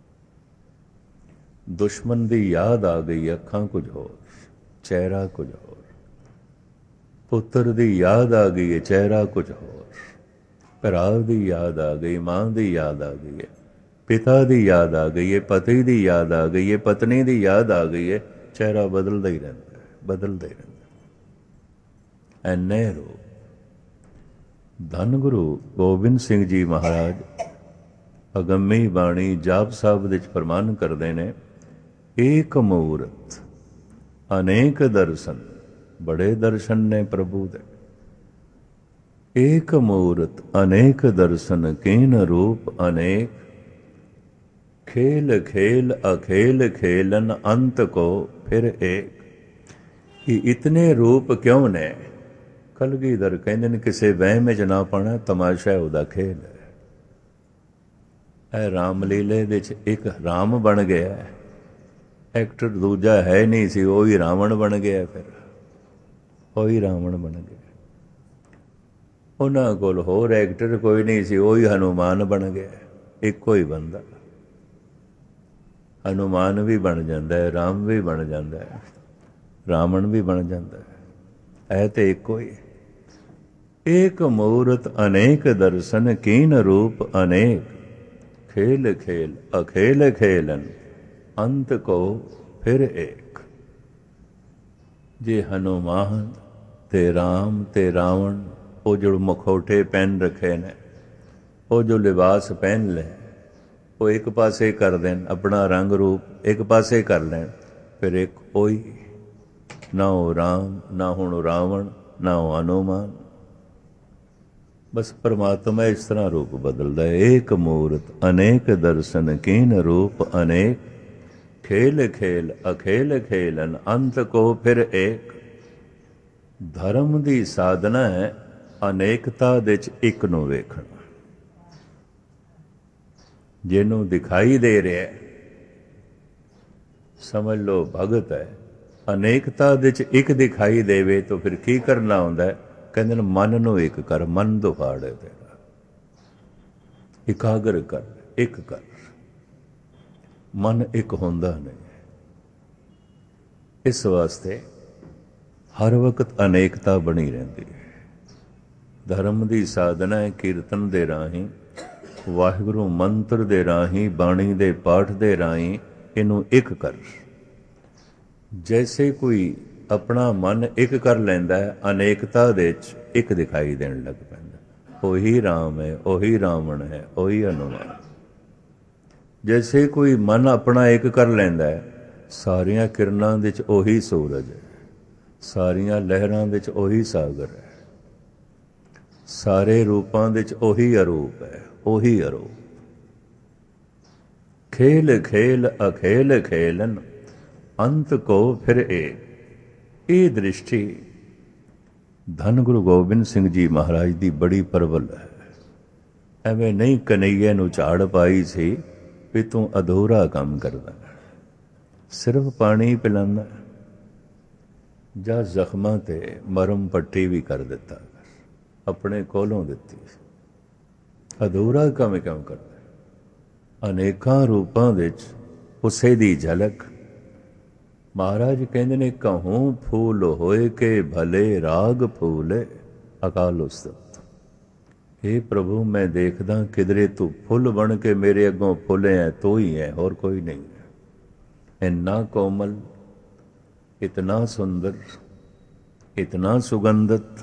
ਦੁਸ਼ਮਣ ਦੀ ਯਾਦ ਆ ਗਈ, ਅੱਖਾਂ ਕੁਝ ਹੋਰ, ਚਿਹਰਾ ਕੁਝ ਹੋਰ। ਪੁੱਤਰ ਦੀ ਯਾਦ ਆ ਗਈ ਹੈ, ਚਿਹਰਾ ਕੁਝ ਹੋਰ। ਭਰਾ ਦੀ ਯਾਦ ਆ ਗਈ, ਮਾਂ ਦੀ ਯਾਦ ਆ ਗਈ ਹੈ, ਪਿਤਾ ਦੀ ਯਾਦ ਆ ਗਈ ਹੈ, ਪਤੀ ਦੀ ਯਾਦ ਆ ਗਈ ਹੈ, ਪਤਨੀ ਦੀ ਯਾਦ ਆ ਗਈ ਹੈ, ਚਿਹਰਾ ਬਦਲਦਾ ਹੀ ਰਹਿੰਦਾ ਹੈ, ਬਦਲਦਾ ਹੀ ਰਹਿੰਦਾ। ਐਨੇ ਰੂਪ ਧੰਨ ਗੁਰੂ ਗੋਬਿੰਦ ਸਿੰਘ ਜੀ ਮਹਾਰਾਜ ਅਗੰਮੀ ਬਾਣੀ ਜਾਪ ਸਾਹਿਬ ਵਿੱਚ ਫਰਮਾਨ ਕਰਦੇ ਨੇ, ਏਕ ਮੂਰਤ ਅਨੇਕ ਦਰਸ਼ਨ। ਬੜੇ ਦਰਸ਼ਨ ਨੇ ਪ੍ਰਭੂ ਦੇ। ਏਕ ਮੂਰਤ ਅਨੇਕ ਦਰਸ਼ਨ, ਕੀਨ ਰੂਪ ਅਨੇਕ। ਖੇਲ ਖੇਲ ਅਖੇਲ ਖੇਲਨ, ਅੰਤ ਕੋ ਫਿਰ ਏਕ। ਇਹ ਇਤਨੇ ਰੂਪ ਕਿਉਂ ਨੇ? ਕਲਗੀਧਰ ਕਹਿੰਦੇ ਨੇ ਕਿਸੇ ਵਹਿਮ ਵਿੱਚ ਨਾ ਪਾਉਣਾ, ਤਮਾਸ਼ਾ ਉਹਦਾ ਖੇਲ ਹੈ। ਇਹ ਰਾਮਲੀਲੇ ਵਿੱਚ ਇੱਕ ਰਾਮ ਬਣ ਗਿਆ, ਐਕਟਰ ਦੂਜਾ ਹੈ ਨਹੀਂ ਸੀ, ਉਹ ਹੀ ਰਾਵਣ ਬਣ ਗਿਆ। ਫਿਰ ਉਹ ਹੀ ਰਾਵਣ ਬਣ ਗਿਆ। ਉਹਨਾਂ ਕੋਲ ਹੋਰ ਐਕਟਰ ਕੋਈ ਨਹੀਂ ਸੀ, ਉਹ ਹੀ ਹਨੂੰਮਾਨ ਬਣ ਗਿਆ। ਇੱਕੋ ਹੀ ਬੰਦਾ ਹਨੂੰਮਾਨ ਵੀ ਬਣ ਜਾਂਦਾ ਹੈ, ਰਾਮ ਵੀ ਬਣ ਜਾਂਦਾ ਹੈ, ਰਾਵਣ ਵੀ ਬਣ ਜਾਂਦਾ ਹੈ। ਇਹ ਤੇ ਇੱਕੋ ਹੀ। ਏਕ ਮੂਰਤ ਅਨੇਕ ਦਰਸ਼ਨ, ਕੀਨ ਰੂਪ ਅਨੇਕ। ਖੇਲ ਖੇਲ ਅਖੇਲ ਖੇਲਨ, ਅੰਤ ਕੋ ਫਿਰ ਏਕ। ਜੇ ਹਨੂੰਮਾਨ ਤੇ ਰਾਮ ਤੇ ਰਾਵਣ, ਉਹ ਜੋ ਮਖੌਟੇ ਪਹਿਨ ਰੱਖੇ ਨੇ, ਉਹ ਜੋ ਲਿਬਾਸ ਪਹਿਨ ਲੈ, ਉਹ ਇੱਕ ਪਾਸੇ ਕਰ ਦੇਣ, ਆਪਣਾ ਰੰਗ ਰੂਪ ਇੱਕ ਪਾਸੇ ਕਰ ਲੈਣ, ਫਿਰ ਇੱਕ ਉਹੀ। ਨਾ ਉਹ ਰਾਮ, ਨਾ ਹੁਣ ਰਾਵਣ, ਨਾ ਉਹ ਹਨੂੰਮਾਨ। ਬਸ ਪਰਮਾਤਮਾ ਇਸ ਤਰ੍ਹਾਂ ਰੂਪ ਬਦਲਦਾ ਹੈ। ਏਕ ਮੂਰਤ ਅਨੇਕ ਦਰਸ਼ਨ, ਕੀਨ ਰੂਪ ਅਨੇਕ। ਖੇਲ ਖੇਲ ਅਖੇਲ ਖੇਲਨ, ਅੰਤ ਕੋ ਫਿਰ ਏਕ। ਧਰਮ ਦੀ ਸਾਧਨਾ ਹੈ ਅਨੇਕਤਾ ਦੇ 'ਚ ਇੱਕ ਨੂੰ ਵੇਖਣਾ। ਜਿਹਨੂੰ ਦਿਖਾਈ ਦੇ ਰਿਹਾ ਸਮਝ ਲਓ ਭਗਤ ਹੈ। ਅਨੇਕਤਾ ਦੇ 'ਚ ਇੱਕ ਦਿਖਾਈ ਦੇਵੇ ਤਾਂ ਫਿਰ ਕੀ ਕਰਨਾ ਹੁੰਦਾ ਹੈ? ਕਹਿੰਦੇ ਨੇ ਮਨ ਨੂੰ ਇੱਕ ਕਰ, ਮਨ ਦੁਫਾੜ ਹੈ ਤੇਰਾ। ਇਕਾਗਰ ਕਰ, ਇੱਕ ਕਰ। ਮਨ ਇੱਕ ਹੁੰਦਾ ਨਹੀਂ। ਇਸ ਵਾਸਤੇ ਹਰ ਵਕਤ ਅਨੇਕਤਾ ਬਣੀ ਰਹਿੰਦੀ ਹੈ। ਧਰਮ ਦੀ ਸਾਧਨਾ ਹੈ ਕੀਰਤਨ ਦੇ ਰਾਹੀਂ, ਵਾਹਿਗੁਰੂ ਮੰਤਰ ਦੇ ਰਾਹੀਂ, ਬਾਣੀ ਦੇ ਪਾਠ ਦੇ ਰਾਹੀਂ ਇਹਨੂੰ ਇੱਕ ਕਰ। ਜੈਸੇ ਕੋਈ ਆਪਣਾ ਮਨ ਇੱਕ ਕਰ ਲੈਂਦਾ ਹੈ, ਅਨੇਕਤਾ ਦੇ 'ਚ ਇੱਕ ਦਿਖਾਈ ਦੇਣ ਲੱਗ ਪੈਂਦਾ। ਉਹੀ ਰਾਮ ਹੈ, ਉਹੀ ਰਾਵਣ ਹੈ, ਉਹੀ ਹਨੂੰਮਾਨ। ਜੈਸੇ ਕੋਈ ਮਨ ਆਪਣਾ ਇੱਕ ਕਰ ਲੈਂਦਾ ਹੈ, ਸਾਰੀਆਂ ਕਿਰਨਾਂ ਵਿੱਚ ਉਹੀ ਸੂਰਜ ਹੈ, ਸਾਰੀਆਂ ਲਹਿਰਾਂ ਵਿੱਚ ਉਹੀ ਸਾਗਰ ਹੈ, ਸਾਰੇ ਰੂਪਾਂ ਵਿੱਚ ਉਹੀ ਅਰੂਪ ਹੈ, ਉਹੀ ਅਰੂਪ। ਖੇਲ ਖੇਲ ਅਖੇਲ ਖੇਲਨ, ਅੰਤ ਕੋ ਫਿਰ ਏਕ। ਇਹ ਦ੍ਰਿਸ਼ਟੀ ਧੰਨ ਗੁਰੂ ਗੋਬਿੰਦ ਸਿੰਘ ਜੀ ਮਹਾਰਾਜ ਦੀ ਬੜੀ ਪ੍ਰਬਲ ਹੈ। ਐਵੇਂ ਨਹੀਂ ਕਨਈਏ ਨੂੰ ਝਾੜ ਪਾਈ ਸੀ ਵੀ ਤੂੰ ਅਧੂਰਾ ਕੰਮ ਕਰਦਾ, ਸਿਰਫ ਪਾਣੀ ਪਿਲਾਉਂਦਾ। ਜਾਂ ਜ਼ਖਮਾਂ ਤੇ ਮਰਮ ਪੱਟੀ ਵੀ ਕਰ ਦਿੱਤਾ, ਆਪਣੇ ਕੋਲੋਂ ਦਿੱਤੀ। ਅਧੂਰਾ ਕੰਮ ਕਿਉਂ ਕਰਦਾ? ਅਨੇਕਾਂ ਰੂਪਾਂ ਵਿੱਚ ਉਸੇ ਦੀ ਝਲਕ। ਮਹਾਰਾਜ ਕਹਿੰਦੇ ਨੇ, ਕਹੂੰ ਫੂਲ ਹੋਏ ਕੇ ਭਲੇ ਰਾਗ ਫੂਲੇ ਅਕਾਲ ਉਸਤਤ। हे ਪ੍ਰਭੂ, ਮੈਂ ਦੇਖਦਾ ਕਿਧਰੇ ਤੂੰ ਫੁੱਲ ਬਣ ਕੇ ਮੇਰੇ ਅੱਗੋਂ ਫੁੱਲੇ ਹੈ, ਤੂੰ ਹੀ ਹੈ, ਹੋਰ ਕੋਈ ਨਹੀਂ ਹੈ। ਇੰਨਾ ਕੋਮਲ, ਇਤਨਾ ਸੁੰਦਰ, इतना सुगंधित।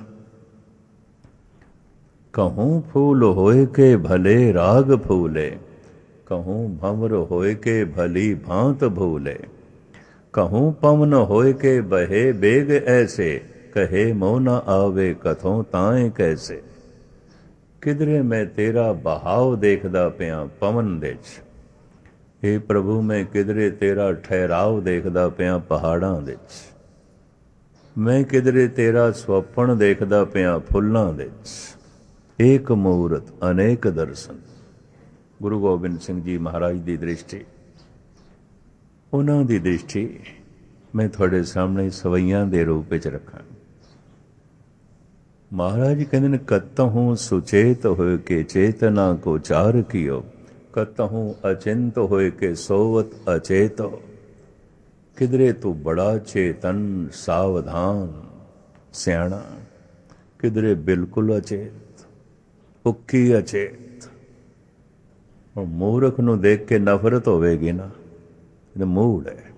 कहूँ फूल होए के भले राग फूले, कहूँ भंवर होए के भली भांत भूले, कहूँ पवन होए के बहे बेग ऐसे, कहे मोह न आवे कथों ताए कैसे। किधरे मैं तेरा बहाव देखदा पिया पवन दे च, हे प्रभु मैं किधरे तेरा ठहराव देखदा पिया पहाड़ां दे च, मैं किधरे तेरा स्वप्न देखदा पिया फुल्लां दे च। एक मूरत अनेक दर्शन। गुरु गोबिंद सिंह जी महाराज की दृष्टि, उन्हां दी दृष्टि मैं थोड़े सामने सवैयां दे रूप विच रखां। महाराज कहंदे ने, कतहूँ सुचेत होए के चेतना को चार कियो, कतहूँ अचिंत होए के सोवत अचेतो। किधरे तू बड़ा चेतन सावधान सियाणा, किधरे बिल्कुल अचेत, उक्की अचेत। और मूर्ख नूं देख के नफरत होवेगी ना, ये मूड है।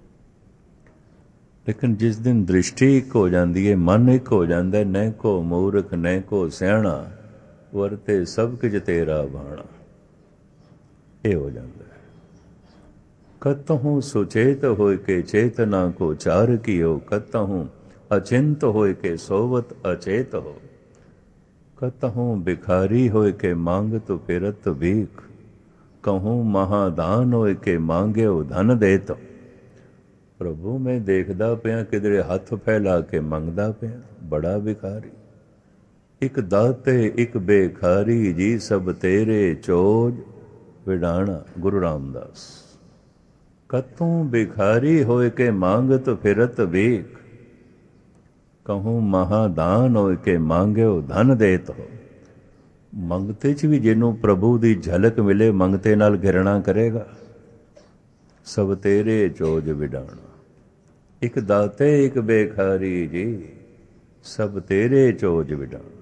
लेकिन जिस दिन दृष्टि एक हो जाती है, मन एक हो जाता है, न को मूर्ख न को सियाणा, वरते सब कुछ तेरा बाणा, ये हो जाता है। कतहूँ सुचेत होए के चेतना को चार कियो, कतहूँ अचिंत होए के सोवत अचेत हो, कतहूँ भिखारी होए के मांगत फिरत भीख, कहूँ महादान होए के मांगे धन देत। प्रभु मैं देखदा पिया किधरे हथ फैला के मंगदा पिया, बड़ा भिखारी। एक दाते एक बेखारी जी सब तेरे चोज विडाणा। गुरु रामदास। कतूं भिखारी होए के मांगत फिरत भीख, कहूँ महादान होए के मांग्यो धन देत हो। मंगते च भी जिन्हों प्रभु की झलक मिले, मंगते नाल घिरना करेगा। सब तेरे चोज विडाणा। एक दाते एक बेखारी जी, सब तेरे चोज विडाणा।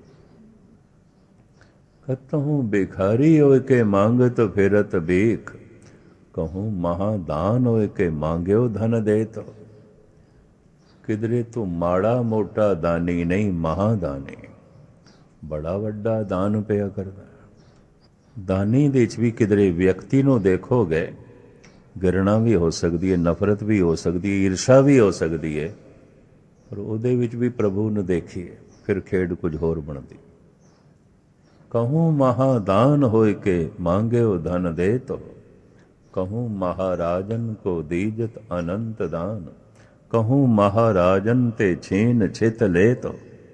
कतहूँ भिखारी होए के मांगत फिरत भीख, कहूँ महादान होए के मांग्यो धन देत। किधरे तू माड़ा मोटा दानी नहीं, महादानी, बड़ा वड्डा दान पिया करदा। दानी दे च भी किधरे व्यक्ति नूं देखोगे, घृणा भी हो सकती है, नफरत भी हो सकती है, ईर्षा भी हो सकती है, पर उहदे विच भी प्रभु नूं देखिए, फिर खेड कुछ होर बनदी। कहूँ महादान होए के मांग्यो धन देत हो, कहूँ महाराजन को दीजत अनंत दान, कहूँ महाराजन ते छीन छित ले। तो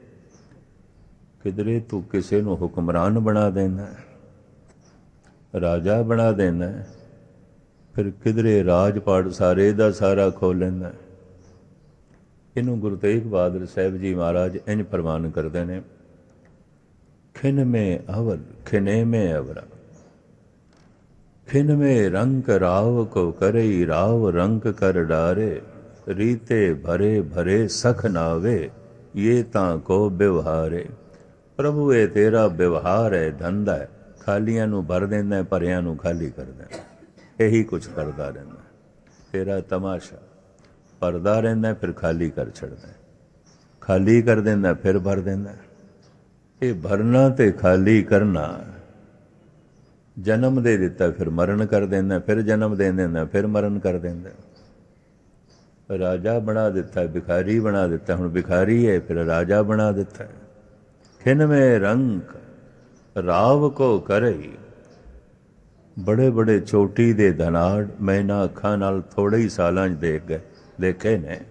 किधरे तू किसे नूं हुक्मरान बना देना, राजा बना देना, फिर किधरे राजपाट सारे दा सारा खो लेना। इनू गुरु तेग बहादुर साहब जी महाराज इंज फरमान करते हैं, खिन में अवल खिने में अवरा, खिन में रंक राव को करई राव रंक कर डारे, रीते भरे भरे सख नावे, ये तां को व्यवहारे। प्रभु ये तेरा व्यवहार है, धंधा है, खालियां नूं भर देंदा है, भरियां नूं खाली कर देंदा, यही कुछ करता रहना। तेरा तमाशा, भरदा रहिंदा है फिर खाली कर छड़दा है, खाली कर देंदा फिर भर देंदा। ये भरना ते खाली करना, जन्म दे दिता फिर मरण कर देंदा, फिर जन्म दे देंदा, फिर मरण कर देंदा। राजा बना दिता, भिखारी बना दिता, हुण भिखारी है फिर राजा बना दिता। खिन में रंक राव को करई, बड़े बड़े चोटी दे धनाड़ मैं ना अखां नाल थोड़े ही सालां च देख गए देखे ने।